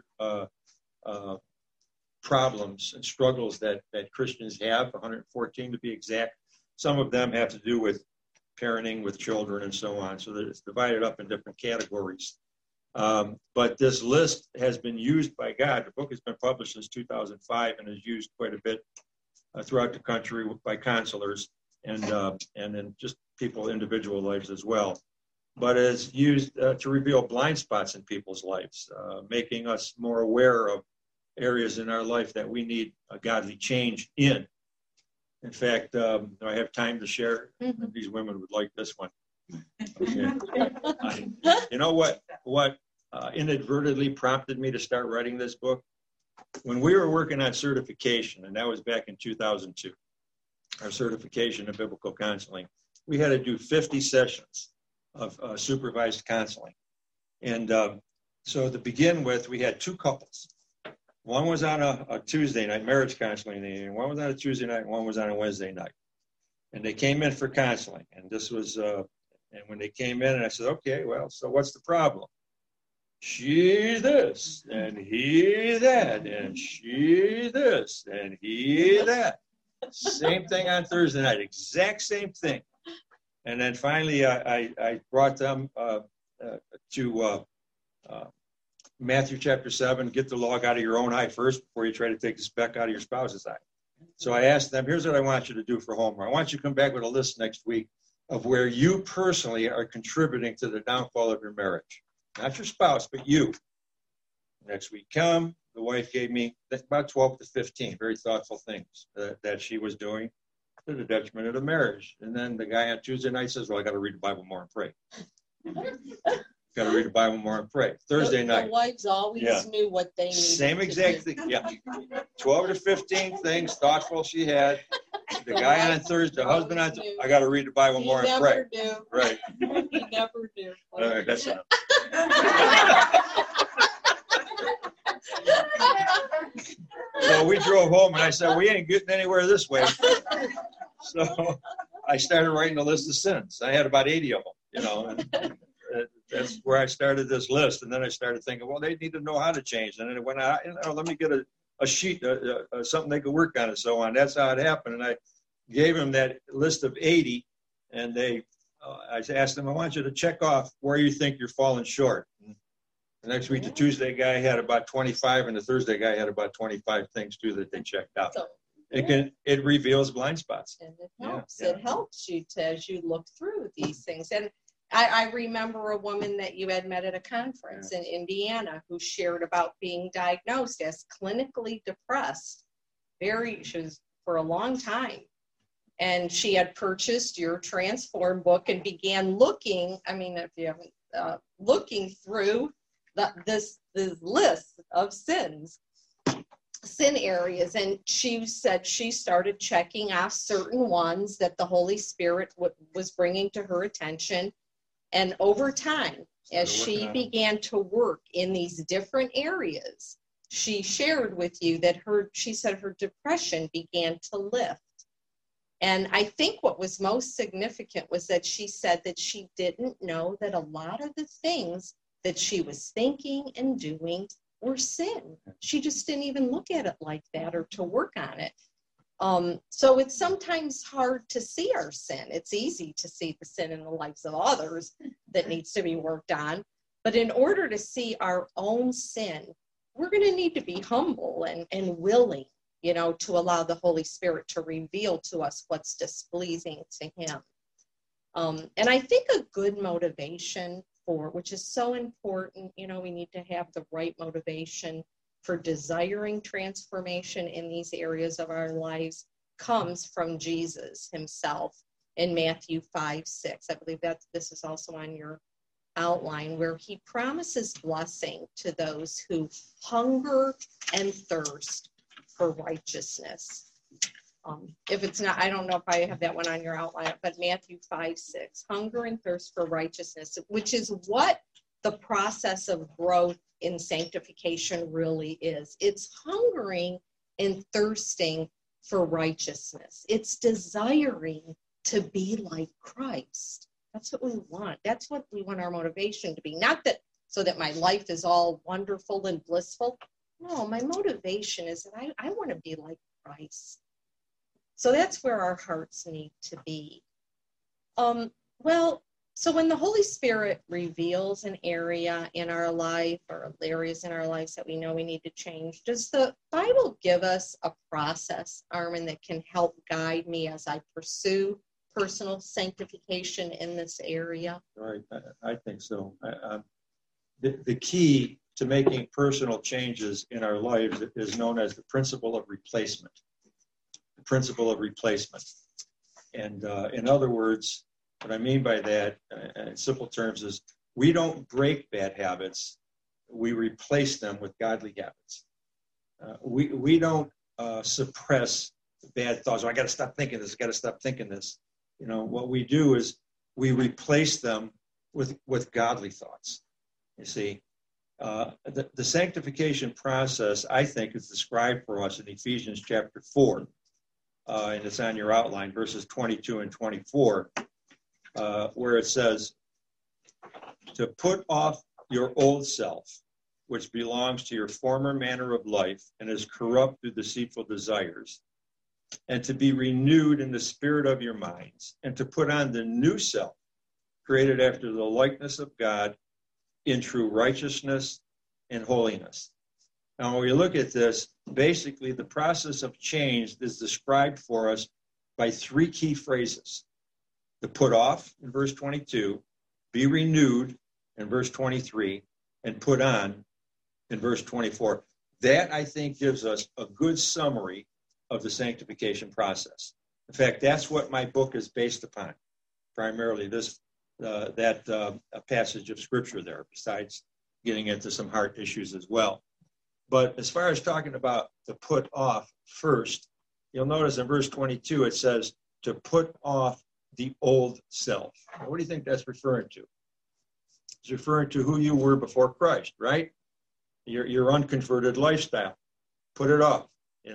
problems and struggles that Christians have, 114 to be exact. Some of them have to do with parenting with children and so on, so that it's divided up in different categories. But this list has been used by God. The book has been published since 2005 and is used quite a bit throughout the country by counselors and then just people, individual lives as well. But it's used to reveal blind spots in people's lives, making us more aware of areas in our life that we need a godly change in. In fact, do I have time to share? These women would like this one. Okay. You know what inadvertently prompted me to start writing this book? When we were working on certification, and that was back in 2002, our certification in biblical counseling, we had to do 50 sessions of supervised counseling. And so to begin with, we had two couples. One was on a Tuesday night, marriage counseling, and one was on a Tuesday night, and one was on a Wednesday night. And they came in for counseling. And this was, and when they came in, and I said, okay, well, so what's the problem? She this, and he that, and she this, and he that. Same thing on Thursday night, exact same thing. And then finally, I brought them to Matthew chapter 7, get the log out of your own eye first before you try to take the speck out of your spouse's eye. So I asked them, here's what I want you to do for homework. I want you to come back with a list next week of where you personally are contributing to the downfall of your marriage. Not your spouse, but you. Next week come, the wife gave me about 12 to 15 very thoughtful things that she was doing to the detriment of the marriage. And then the guy on Tuesday night says, well, I got to read the Bible more and pray. Got to read the Bible more and pray. Thursday night. The wives always knew what they needed. Same exact thing. Yeah. 12 to 15 things thoughtful she had. The guy on Thursday, the husband on Thursday, I got to read the Bible more and pray. He never knew. Right. He never knew. All right, that's enough. So we drove home, and I said, we ain't getting anywhere this way. So I started writing a list of sins. I had about 80 of them, and that's where I started this list. And then I started thinking, well, they need to know how to change. And then it went out, let me get a sheet, something they could work on and so on. That's how it happened. And I gave them that list of 80, and I asked them, I want you to check off where you think you're falling short. And the next week, the Tuesday guy had about 25, and the Thursday guy had about 25 things too that they checked out. So, it reveals blind spots. And it helps. Yeah. It helps you as you look through these things. And I remember a woman that you had met at a conference in Indiana who shared about being diagnosed as clinically depressed. She was for a long time. And she had purchased your Transform book and began looking, if you haven't, looking through this list of sin areas. And she said she started checking off certain ones that the Holy Spirit was bringing to her attention. And over time, as she began to work in these different areas, she shared with you that she said her depression began to lift. And I think what was most significant was that she said that she didn't know that a lot of the things that she was thinking and doing were sin. She just didn't even look at it like that or to work on it. So it's sometimes hard to see our sin. It's easy to see the sin in the lives of others that needs to be worked on. But in order to see our own sin, we're going to need to be humble and willing to allow the Holy Spirit to reveal to us what's displeasing to him. And I think a good motivation which is so important, we need to have the right motivation for desiring transformation in these areas of our lives, comes from Jesus himself in Matthew 5:6. I believe that this is also on your outline, where he promises blessing to those who hunger and thirst for righteousness. If it's not, I don't know if I have that one on your outline, but Matthew 5:6, hunger and thirst for righteousness, which is what the process of growth in sanctification really is. It's hungering and thirsting for righteousness. It's desiring to be like Christ. That's what we want. That's what we want our motivation to be. Not that so that my life is all wonderful and blissful. No, my motivation is that I want to be like Christ. So that's where our hearts need to be. So when the Holy Spirit reveals an area in our life or areas in our lives that we know we need to change, does the Bible give us a process, Armin, that can help guide me as I pursue personal sanctification in this area? Right, I think so. The key to making personal changes in our lives is known as the principle of replacement. The principle of replacement. And in other words, what I mean by that, in simple terms, is we don't break bad habits. We replace them with godly habits. We don't suppress bad thoughts. I got to stop thinking this. I got to stop thinking this. What we do is we replace them with godly thoughts. You see, the sanctification process, I think, is described for us in Ephesians chapter 4, and it's on your outline, verses 22 and 24. Where it says, to put off your old self, which belongs to your former manner of life and is corrupt through deceitful desires, and to be renewed in the spirit of your minds, and to put on the new self, created after the likeness of God in true righteousness and holiness. Now, when we look at this, basically the process of change is described for us by three key phrases. To put off in verse 22, be renewed in verse 23, and put on in verse 24. That, I think, gives us a good summary of the sanctification process. In fact, that's what my book is based upon, primarily that passage of Scripture there, besides getting into some heart issues as well. But as far as talking about to put off first, you'll notice in verse 22 it says to put off the old self. Now, what do you think that's referring to? It's referring to who you were before Christ, right? Your unconverted lifestyle. Put it off,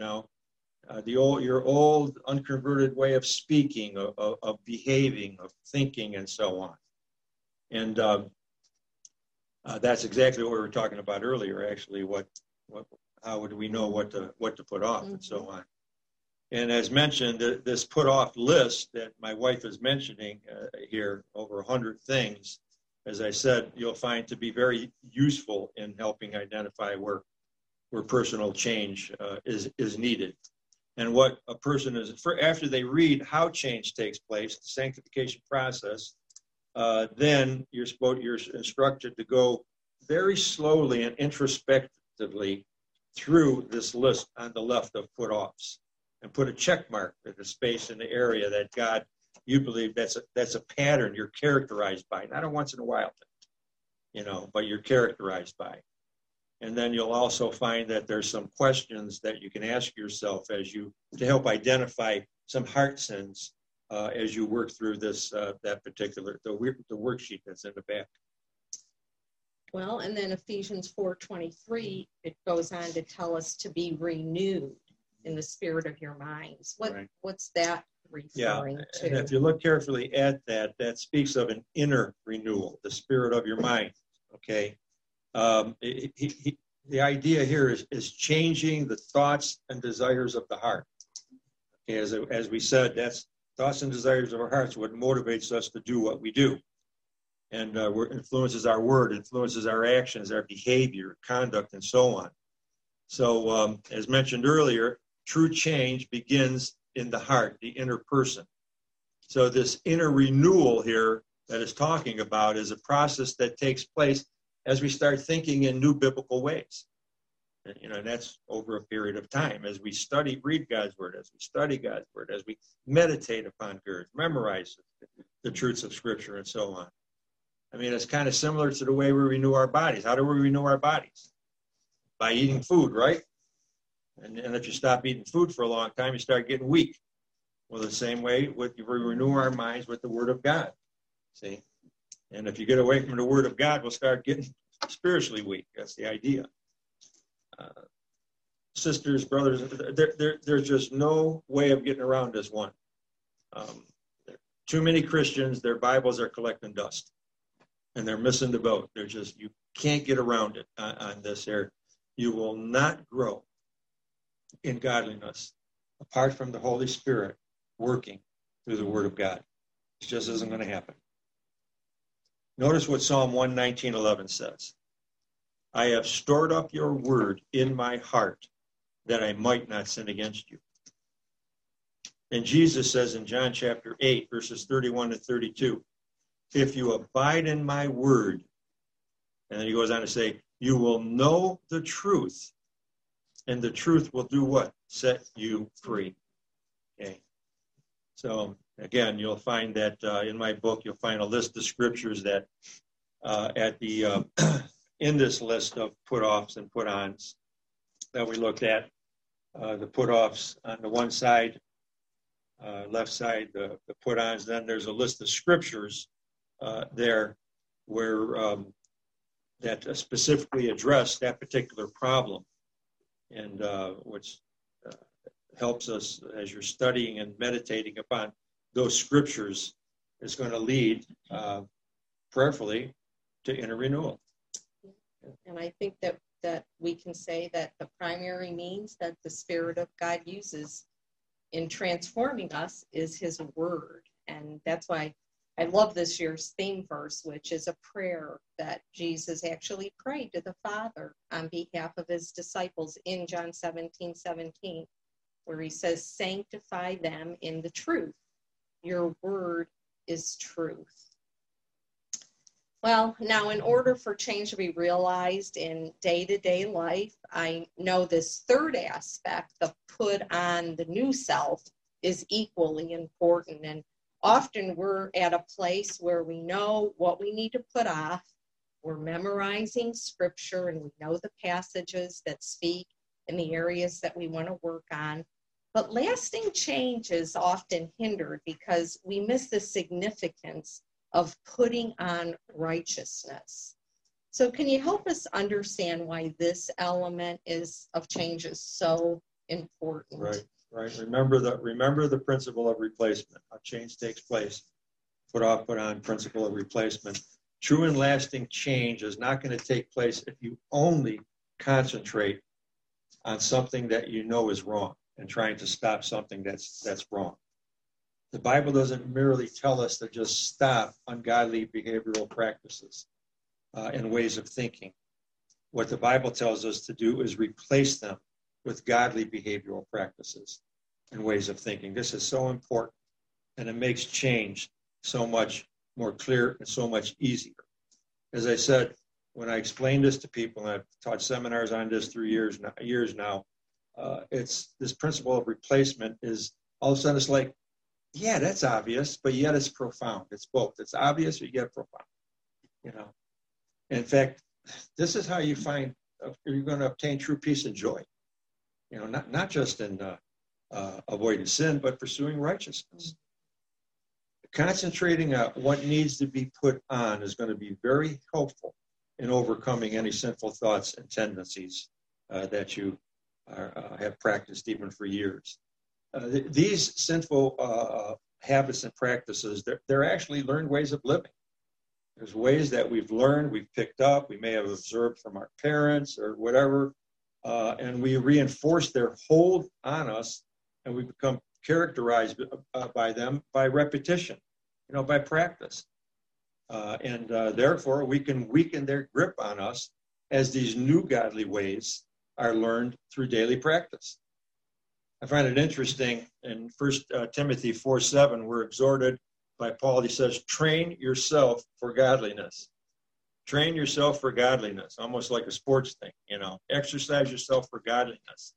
your old unconverted way of speaking, of behaving, of thinking, and so on. And that's exactly what we were talking about earlier. Actually, how would we know what to put off, and so on? And as mentioned, this put off list that my wife is mentioning here, over 100 things, as I said, you'll find to be very useful in helping identify where personal change is needed. And what a person is, after they read how change takes place, the sanctification process, then you're instructed to go very slowly and introspectively through this list on the left of put-offs, and put a check mark at the space in the area that God, you believe that's a pattern you're characterized by, not a once in a while thing, but you're characterized by. And then you'll also find that there's some questions that you can ask yourself to help identify some heart sins as you work through this the worksheet that's in the back. Well, and then Ephesians 4:23, it goes on to tell us to be renewed in the spirit of your minds. What's that referring to? And if you look carefully at that speaks of an inner renewal, the spirit of your mind. Okay, the idea here is changing the thoughts and desires of the heart. Okay, as we said, that's thoughts and desires of our hearts what motivates us to do what we do, and influences our word, influences our actions, our behavior, conduct, and so on. So, as mentioned earlier, true change begins in the heart, the inner person. So this inner renewal here that it's talking about is a process that takes place as we start thinking in new biblical ways. And that's over a period of time as we read God's word, as we study God's word, as we meditate upon God, memorize the truths of Scripture, and so on. I mean, it's kind of similar to the way we renew our bodies. How do we renew our bodies? By eating food, right? And if you stop eating food for a long time, you start getting weak. Well, the same way, we renew our minds with the Word of God. See? And if you get away from the Word of God, we'll start getting spiritually weak. That's the idea. Sisters, brothers, there's just no way of getting around this one. Too many Christians, their Bibles are collecting dust. And they're missing the boat. You can't get around it on this here. You will not grow in godliness apart from the Holy Spirit working through the Word of God. It just isn't going to happen. Notice what Psalm 119:11 says. I have stored up your word in my heart that I might not sin against you. And Jesus says in John chapter 8, verses 31 to 32, if you abide in my word, and then he goes on to say, you will know the truth, and the truth will do what? Set you free. Okay. So, again, you'll find that in my book, you'll find a list of scriptures that in this list of put-offs and put-ons that we looked at, the put-offs on the one side, left side, the put-ons, then there's a list of scriptures there where that specifically address that particular problem, and which helps us as you're studying and meditating upon those scriptures is going to lead prayerfully to inner renewal. And I think that we can say that the primary means that the Spirit of God uses in transforming us is his word. And that's why I love this year's theme verse, which is a prayer that Jesus actually prayed to the Father on behalf of his disciples in John 17:17, where he says, sanctify them in the truth. Your word is truth. Well, now in order for change to be realized in day-to-day life, I know this third aspect, the put on the new self, is equally important. And often we're at a place where we know what we need to put off. We're memorizing scripture and we know the passages that speak in the areas that we want to work on. But lasting change is often hindered because we miss the significance of putting on righteousness. So can you help us understand why this element of change is so important? Right. Remember the principle of replacement. How change takes place. Put off, put on, principle of replacement. True and lasting change is not going to take place if you only concentrate on something that you know is wrong and trying to stop something that's wrong. The Bible doesn't merely tell us to just stop ungodly behavioral practices and ways of thinking. What the Bible tells us to do is replace them with godly behavioral practices and ways of thinking. This is so important, and it makes change so much more clear and so much easier. As I said, when I explain this to people, and I've taught seminars on this through years now, it's this principle of replacement is all of a sudden it's like, yeah, that's obvious, but yet it's profound. It's both. It's obvious, or yet profound. In fact, this is how you find you're going to obtain true peace and joy. Not just in avoiding sin, but pursuing righteousness. Concentrating on what needs to be put on is going to be very helpful in overcoming any sinful thoughts and tendencies that you have practiced even for years. These sinful habits and practices, they're actually learned ways of living. There's ways that we've learned, we've picked up, we may have observed from our parents or whatever, and we reinforce their hold on us, and we become characterized by them by repetition, by practice. And therefore, we can weaken their grip on us as these new godly ways are learned through daily practice. I find it interesting in 1 Timothy 4:7, we're exhorted by Paul. He says, train yourself for godliness. Train yourself for godliness, almost like a sports thing, you know. Exercise yourself for godliness.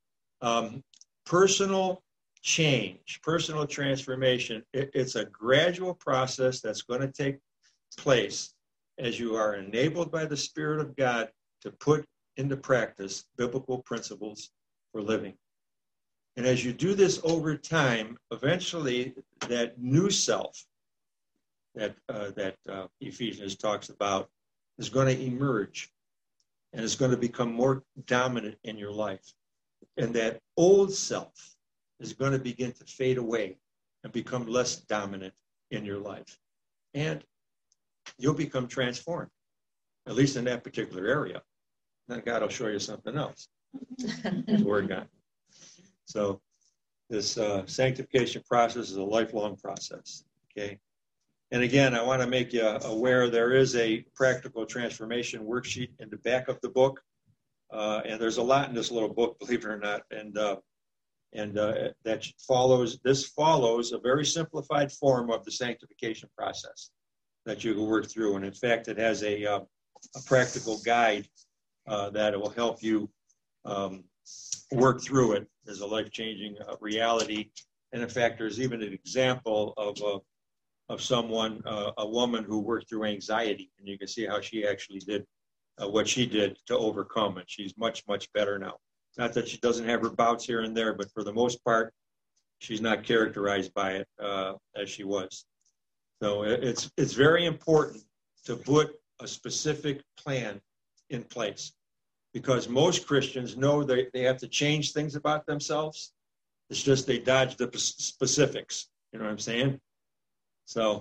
Personal change, personal transformation, it's a gradual process that's going to take place as you are enabled by the Spirit of God to put into practice biblical principles for living. And as you do this over time, eventually that new self that Ephesians talks about is going to emerge and is going to become more dominant in your life. And that old self is going to begin to fade away and become less dominant in your life. And you'll become transformed, at least in that particular area. Then God will show you something else. His word God. So this sanctification process is a lifelong process, okay? And again, I want to make you aware there is a practical transformation worksheet in the back of the book. And there's a lot in this little book, believe it or not. And that follows a very simplified form of the sanctification process that you can work through. And in fact, it has a practical guide that will help you work through it. There's a life-changing reality. And in fact, there's even an example of someone, a woman who worked through anxiety. And you can see how she actually did what she did to overcome. And she's much, much better now. Not that she doesn't have her bouts here and there, but for the most part, she's not characterized by it as she was. So it's very important to put a specific plan in place, because most Christians know they have to change things about themselves. It's just they dodge the specifics. You know what I'm saying? So,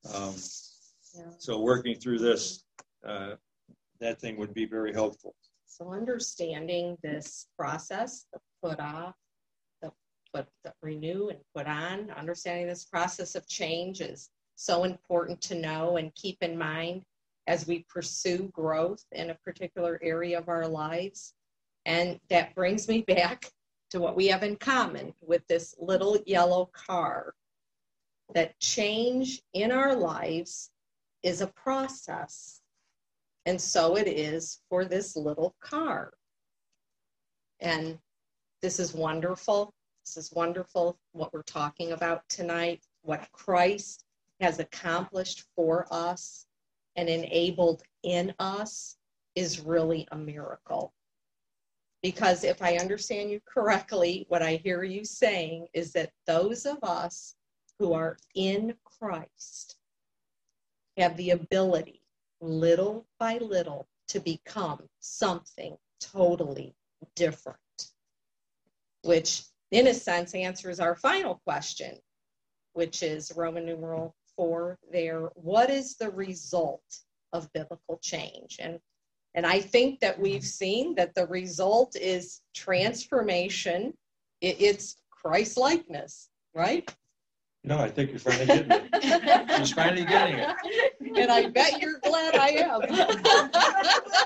so working through this, that thing would be very helpful. So understanding this process, the put off, the renew and put on, understanding this process of change is so important to know and keep in mind as we pursue growth in a particular area of our lives. And that brings me back to what we have in common with this little yellow car. That change in our lives is a process. And so it is for this little car. And this is wonderful. This is wonderful what we're talking about tonight, what Christ has accomplished for us and enabled in us is really a miracle. Because if I understand you correctly, what I hear you saying is that those of us who are in Christ have the ability, little by little, to become something totally different, which in a sense answers our final question, which is Roman numeral 4 there. What is the result of biblical change? And I think that we've seen that the result is transformation. It's Christ-likeness, right? No, I think you're finally getting it. She's finally getting it. And I bet you're glad I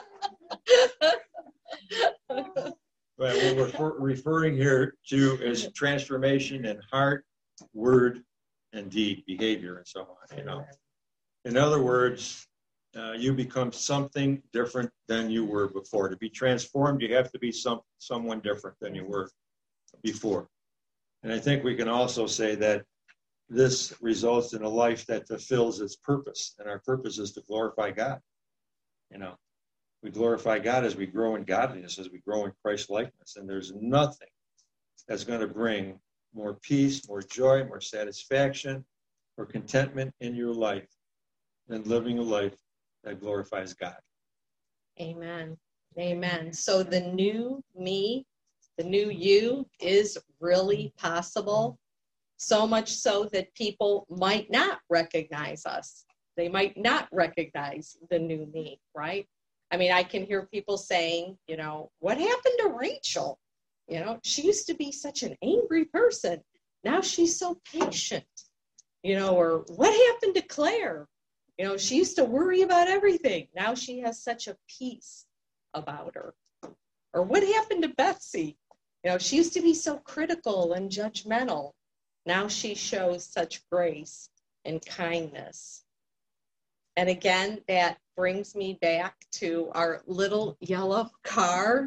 am. Right, what we're referring here to is transformation in heart, word, and deed, behavior, and so on. You know, in other words, you become something different than you were before. To be transformed, you have to be someone different than you were before. And I think we can also say that this results in a life that fulfills its purpose, and our purpose is to glorify God. You know, we glorify God as we grow in godliness, as we grow in Christ-likeness, and there's nothing that's going to bring more peace, more joy, more satisfaction, or contentment in your life than living a life that glorifies God. Amen. Amen. So the new me, the new you is really possible. So much so that people might not recognize us. They might not recognize the new me, right? I mean, I can hear people saying, you know, what happened to Rachel? You know, she used to be such an angry person. Now she's so patient. You know, or what happened to Claire? You know, she used to worry about everything. Now she has such a peace about her. Or what happened to Betsy? You know, she used to be so critical and judgmental. Now she shows such grace and kindness. And again, that brings me back to our little yellow car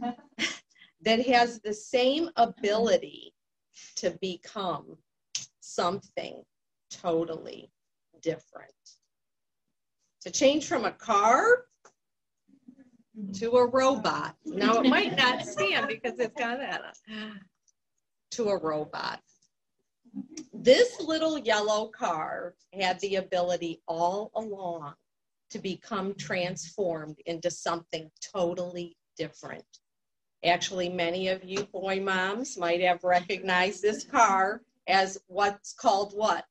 that has the same ability to become something totally different. To change from a car to a robot. Now, it might not stand because it's got that. To a robot. This little yellow car had the ability all along to become transformed into something totally different. Actually, many of you boy moms might have recognized this car as what's called what?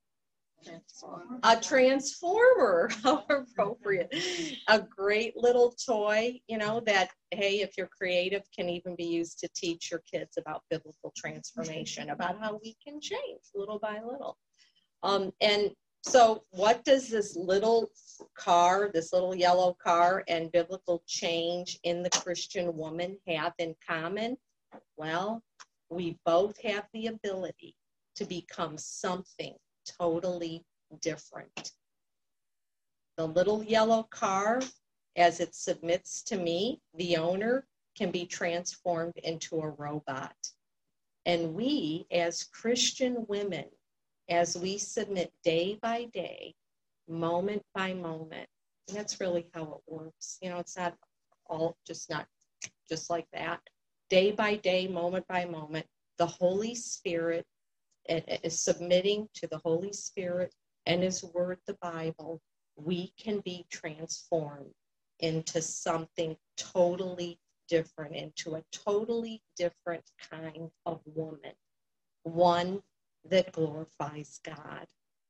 A transformer. How appropriate. A great little toy, you know, that, hey, if you're creative, can even be used to teach your kids about biblical transformation, about how we can change little by little. And so what does this little car, this little yellow car, and biblical change in the Christian woman have in common? Well, we both have the ability to become something totally different. The little yellow car, as it submits to me, the owner, can be transformed into a robot. And we, as Christian women, as we submit day by day, moment by moment, and that's really how it works. You know, it's not all not just like that. Day by day, moment by moment, the Holy Spirit is submitting to the Holy Spirit and His Word, the Bible. We can be transformed into something totally different, into a totally different kind of woman, one that glorifies God.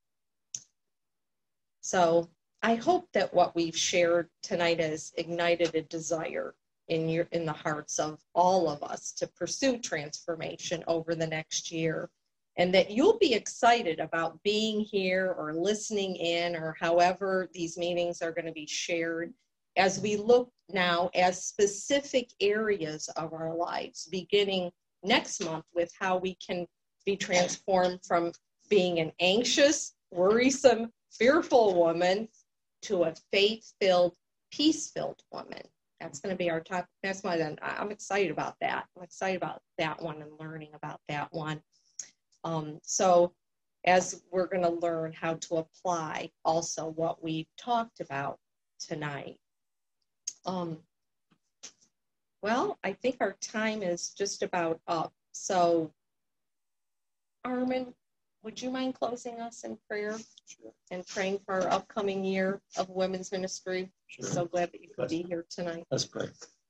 So I hope that what we've shared tonight has ignited a desire in the hearts of all of us to pursue transformation over the next year, and that you'll be excited about being here or listening in, or however these meetings are going to be shared, as we look now at specific areas of our lives, beginning next month with how we can be transformed from being an anxious, worrisome, fearful woman to a faith-filled, peace-filled woman. That's going to be our topic. That's why I'm excited about that. I'm excited about that one and learning about that one. So as we're going to learn how to apply also what we've talked about tonight. Well, I think our time is just about up. So, Armin, would you mind closing us in prayer? Sure. And praying for our upcoming year of women's ministry? Sure. So glad that you could be here tonight. Let's pray.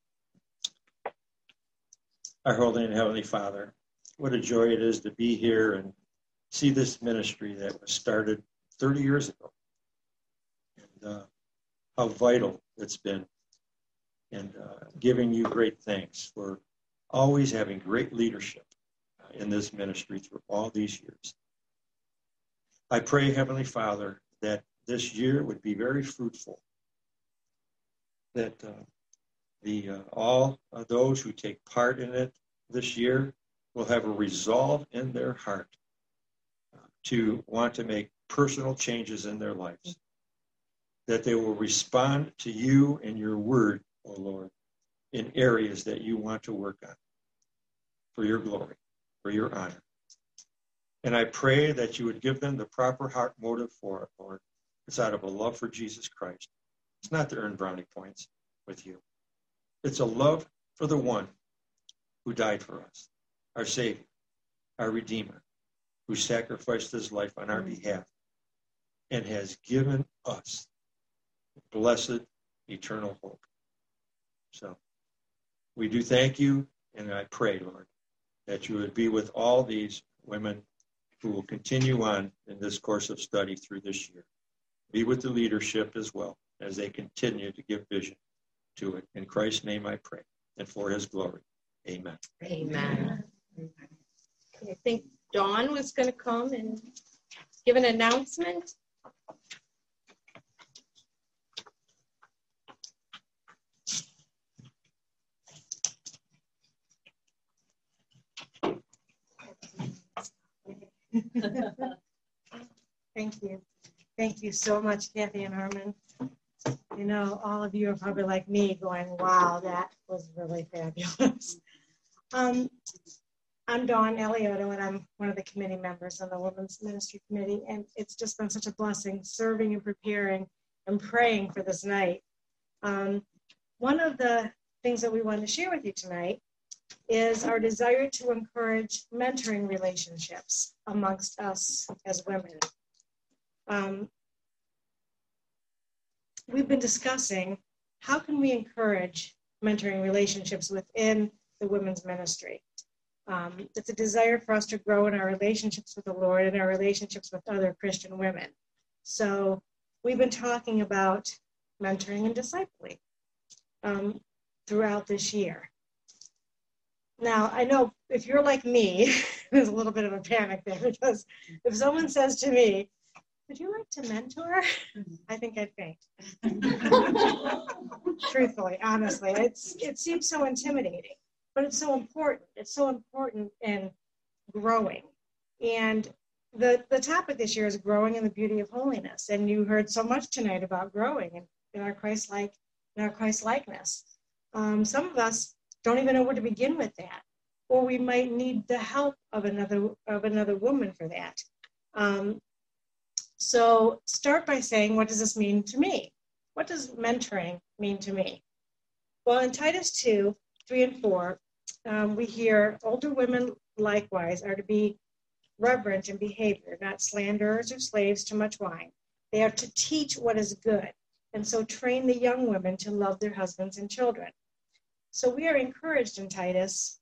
Our Holy and Heavenly Father, what a joy it is to be here and see this ministry that was started 30 years ago. And how vital it's been. And giving you great thanks for always having great leadership in this ministry through all these years. I pray, Heavenly Father, that this year would be very fruitful, that all of those who take part in it this year will have a resolve in their heart to want to make personal changes in their lives, that they will respond to you and your word, O Lord, in areas that you want to work on for your glory, for your honor. And I pray that you would give them the proper heart motive for it, Lord. It's out of a love for Jesus Christ. It's not to earn brownie points with you. It's a love for the one who died for us, our Savior, our Redeemer, who sacrificed his life on our behalf and has given us blessed eternal hope. So we do thank you, and I pray, Lord, that you would be with all these women who will continue on in this course of study through this year. Be with the leadership as well as they continue to give vision to it. In Christ's name I pray, and for his glory. Amen. Amen. I think Dawn was going to come and give an announcement. Thank you. Thank you so much, Kathy and Herman. You know, all of you are probably like me going, wow, that was really fabulous. I'm Dawn Eliotto, and I'm one of the committee members on the Women's Ministry Committee, and it's just been such a blessing serving and preparing and praying for this night. One of the things that we wanted to share with you tonight is our desire to encourage mentoring relationships amongst us as women. We've been discussing how can we encourage mentoring relationships within the women's ministry. It's a desire for us to grow in our relationships with the Lord and our relationships with other Christian women. So we've been talking about mentoring and discipling throughout this year. Now, I know if you're like me, there's a little bit of a panic there, because if someone says to me, would you like to mentor? I think I'd faint. Truthfully, honestly, it seems so intimidating, but it's so important. It's so important in growing. And the topic this year is growing in the beauty of holiness. And you heard so much tonight about growing in our Christ-likeness. Some of us don't even know where to begin with that, or we might need the help of another woman for that. So start by saying, what does this mean to me? What does mentoring mean to me? Well, in Titus 2, 3 and 4, we hear older women likewise are to be reverent in behavior, not slanderers or slaves to much wine. They are to teach what is good, and so train the young women to love their husbands and children. So we are encouraged in Titus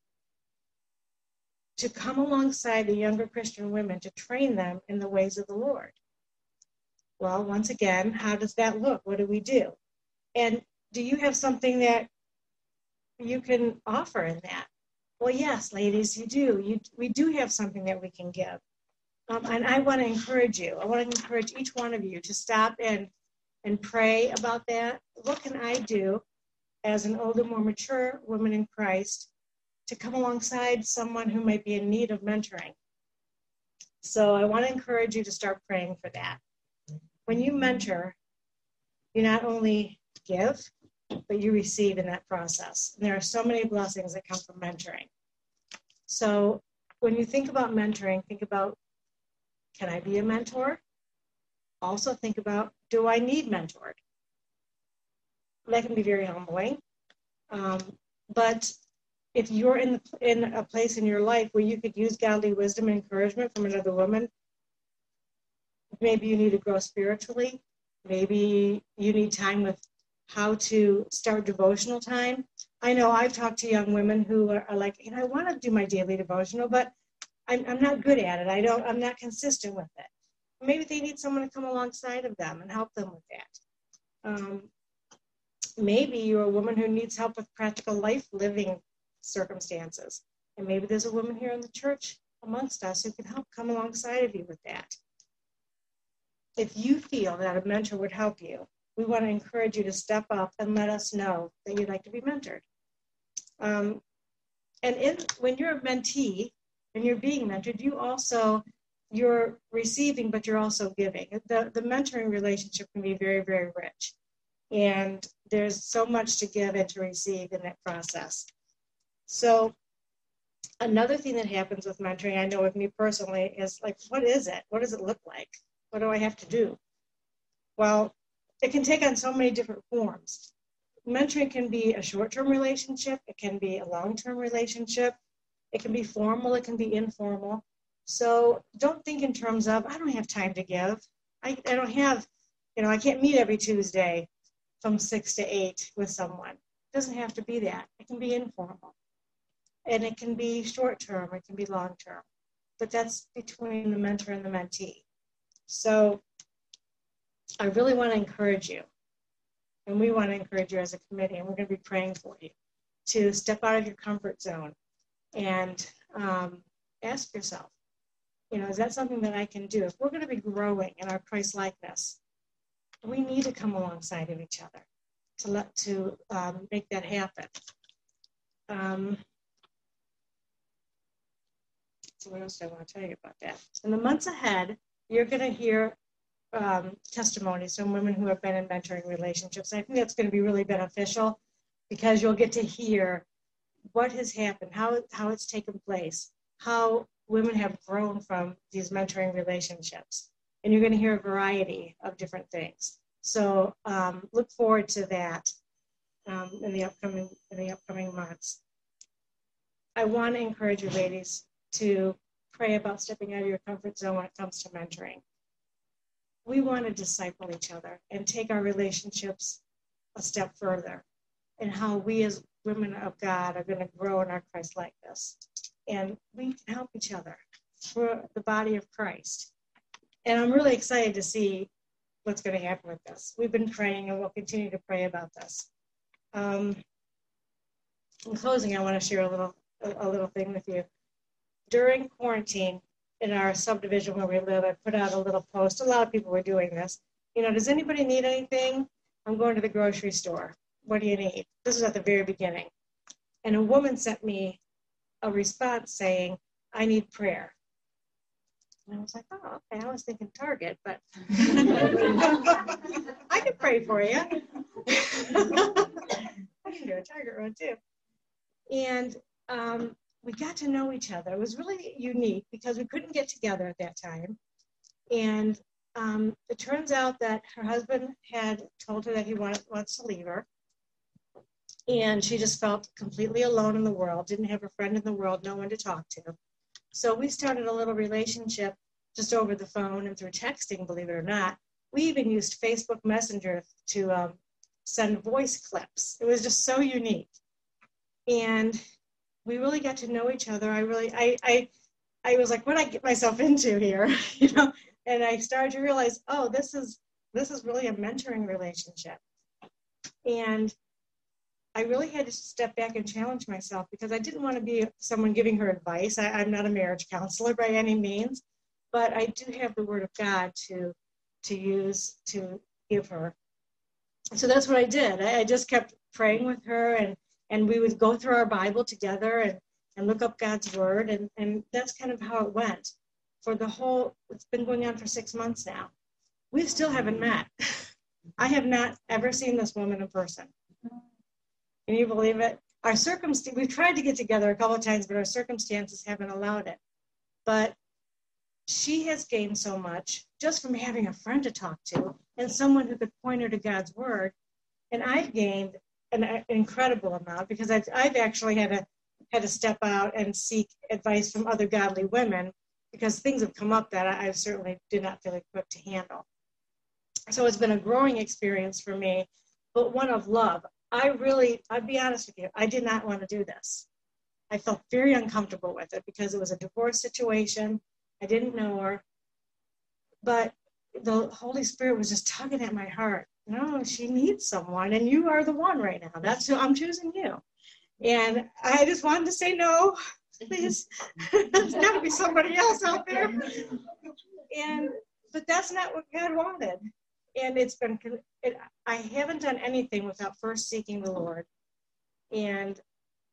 to come alongside the younger Christian women to train them in the ways of the Lord. Well, once again, how does that look? What do we do? And do you have something that you can offer in that? Well, yes, ladies, you do. We do have something that we can give. And I want to encourage you. I want to encourage each one of you to stop and pray about that. What can I do as an older, more mature woman in Christ to come alongside someone who might be in need of mentoring? So I want to encourage you to start praying for that. When you mentor, you not only give, but you receive in that process. And there are so many blessings that come from mentoring. So when you think about mentoring, think about, can I be a mentor? Also think about, do I need mentored? That can be very humbling. But if you're in a place in your life where you could use godly wisdom and encouragement from another woman, maybe you need to grow spiritually. Maybe you need time with how to start devotional time. I know I've talked to young women who are like, I want to do my daily devotional, but I'm not good at it. I'm not consistent with it. Maybe they need someone to come alongside of them and help them with that. Maybe you're a woman who needs help with practical life living circumstances. And maybe there's a woman here in the church amongst us who can help come alongside of you with that. If you feel that a mentor would help you, we want to encourage you to step up and let us know that you'd like to be mentored. When you're a mentee and you're being mentored, you're receiving, but you're also giving. The mentoring relationship can be very, very rich. And there's so much to give and to receive in that process. So another thing that happens with mentoring, I know with me personally, is like, what is it? What does it look like? What do I have to do? Well, it can take on so many different forms. Mentoring can be a short-term relationship. It can be a long-term relationship. It can be formal. It can be informal. So don't think in terms of, I don't have time to give. I don't have, I can't meet every Tuesday from 6 to 8 with someone. It doesn't have to be that. It can be informal. And it can be short-term. It can be long-term. But that's between the mentor and the mentee. So I really want to encourage you, and we want to encourage you as a committee, and we're going to be praying for you to step out of your comfort zone and ask yourself, is that something that I can do? If we're going to be growing in our Christ-likeness, we need to come alongside of each other to make that happen. So what else do I want to tell you about that? In the months ahead, you're going to hear testimonies from women who have been in mentoring relationships. And I think that's going to be really beneficial because you'll get to hear what has happened, how it's taken place, how women have grown from these mentoring relationships. And you're going to hear a variety of different things. So look forward to that in the upcoming months. I want to encourage you, ladies, to pray about stepping out of your comfort zone when it comes to mentoring. We want to disciple each other and take our relationships a step further, and how we as women of God are going to grow in our Christ-likeness. And we can help each other. We're the body of Christ. And I'm really excited to see what's going to happen with this. We've been praying, and we'll continue to pray about this. In closing, I want to share a little thing with you. During quarantine in our subdivision where we live, I put out a little post. A lot of people were doing this. Does anybody need anything? I'm going to the grocery store. What do you need? This is at the very beginning. And a woman sent me a response saying, I need prayer. And I was like, oh, okay. I was thinking Target, but I can pray for you. I can do a Target run too. And we got to know each other. It was really unique because we couldn't get together at that time. And it turns out that her husband had told her that he wants to leave her. And she just felt completely alone in the world, didn't have a friend in the world, no one to talk to. So we started a little relationship just over the phone and through texting, believe it or not. We even used Facebook Messenger to send voice clips. It was just so unique. And we really got to know each other. I was like, what did I get myself into here? And I started to realize, oh, this is really a mentoring relationship. And I really had to step back and challenge myself because I didn't want to be someone giving her advice. I'm not a marriage counselor by any means, but I do have the Word of God to use to give her. So that's what I did. I just kept praying with her, and we would go through our Bible together and look up God's Word, and that's kind of how it went. It's been going on for 6 months now. We still haven't met. I have not ever seen this woman in person. Can you believe it? We've tried to get together a couple of times, but our circumstances haven't allowed it. But she has gained so much just from having a friend to talk to and someone who could point her to God's Word. And I've gained an incredible amount because I've actually had to step out and seek advice from other godly women because things have come up that I certainly did not feel equipped to handle. So it's been a growing experience for me, but one of love. I'll be honest with you, I did not want to do this. I felt very uncomfortable with it because it was a divorce situation. I didn't know her. But the Holy Spirit was just tugging at my heart. No, she needs someone, and you are the one right now. That's who I'm choosing you. And I just wanted to say no, please. There's got to be somebody else out there. But that's not what God wanted. And I haven't done anything without first seeking the Lord, and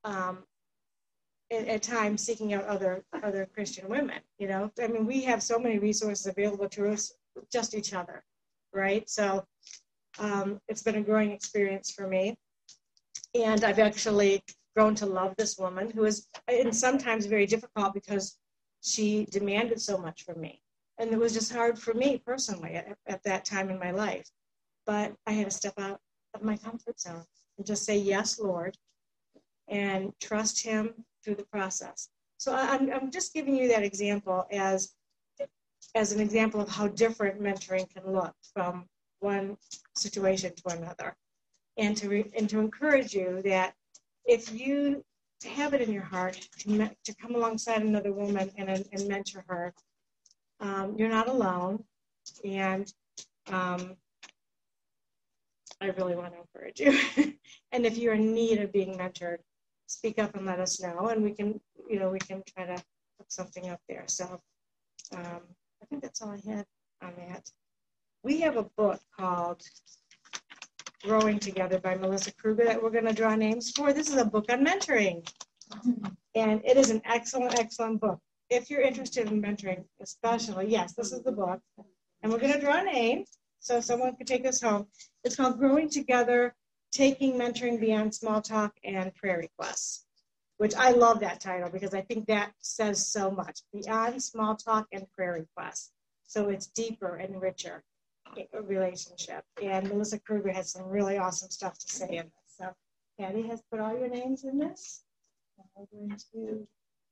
at times seeking out other Christian women. We have so many resources available to us, just each other, right? So it's been a growing experience for me, and I've actually grown to love this woman who is, and sometimes very difficult because she demanded so much from me. And it was just hard for me personally at that time in my life. But I had to step out of my comfort zone and just say, yes, Lord, and trust him through the process. So I'm just giving you that example as an example of how different mentoring can look from one situation to another. And to encourage you that if you have it in your heart to come alongside another woman and mentor her, you're not alone, and I really want to encourage you. And if you're in need of being mentored, speak up and let us know, and we can try to put something up there. So I think that's all I had on that. We have a book called Growing Together by Melissa Kruger that we're going to draw names for. This is a book on mentoring, and it is an excellent, excellent book. if you're interested in mentoring, especially, yes, this is the book. And we're going to draw a name so someone can take us home. It's called Growing Together, Taking Mentoring Beyond Small Talk and Prayer Requests, which I love that title because I think that says so much. Beyond small talk and prayer requests. So it's deeper and richer relationship. And Melissa Kruger has some really awesome stuff to say in this. So Patty has put all your names in this. I'm going to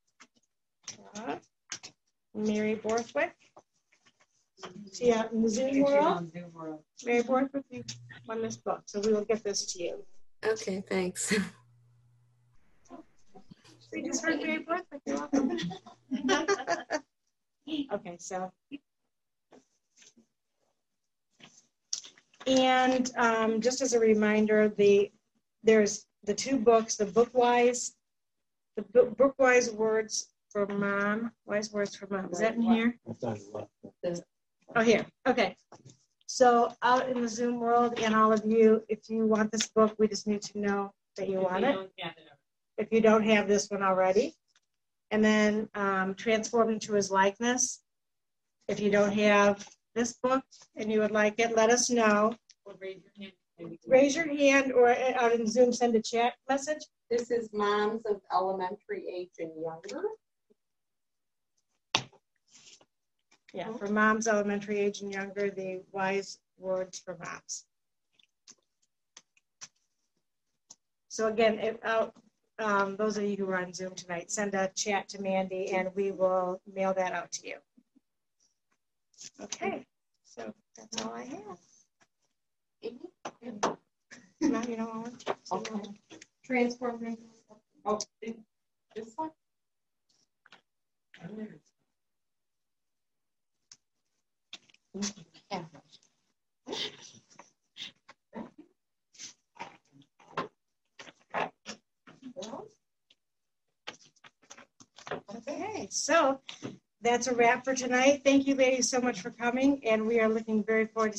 Mary Borthwick. See out in the Zoom world. Mary Borthwick, you won this book, so we will get this to you. Okay, thanks. We just heard Mary Borthwick. You're welcome. Okay, so. And just as a reminder, there's the two books, the Bookwise Words for Mom. Wise Words for Mom. Is that in here? Oh, here. Okay. So out in the Zoom world and all of you, if you want this book, we just need to know that you want it. If you don't have this one already. And then Transformed into His Likeness. If you don't have this book and you would like it, let us know. Or Raise your hand or out in Zoom, send a chat message. This is moms of elementary age and younger. Yeah, for moms, elementary age and younger, the Wise Words for Moms. So again, those of you who are on Zoom tonight, send a chat to Mandy and we will mail that out to you. Okay, so that's all I have. No, you don't want to? Okay. Transform. Oh, this one? Okay, so that's a wrap for tonight. Thank you ladies so much for coming, and we are looking very forward to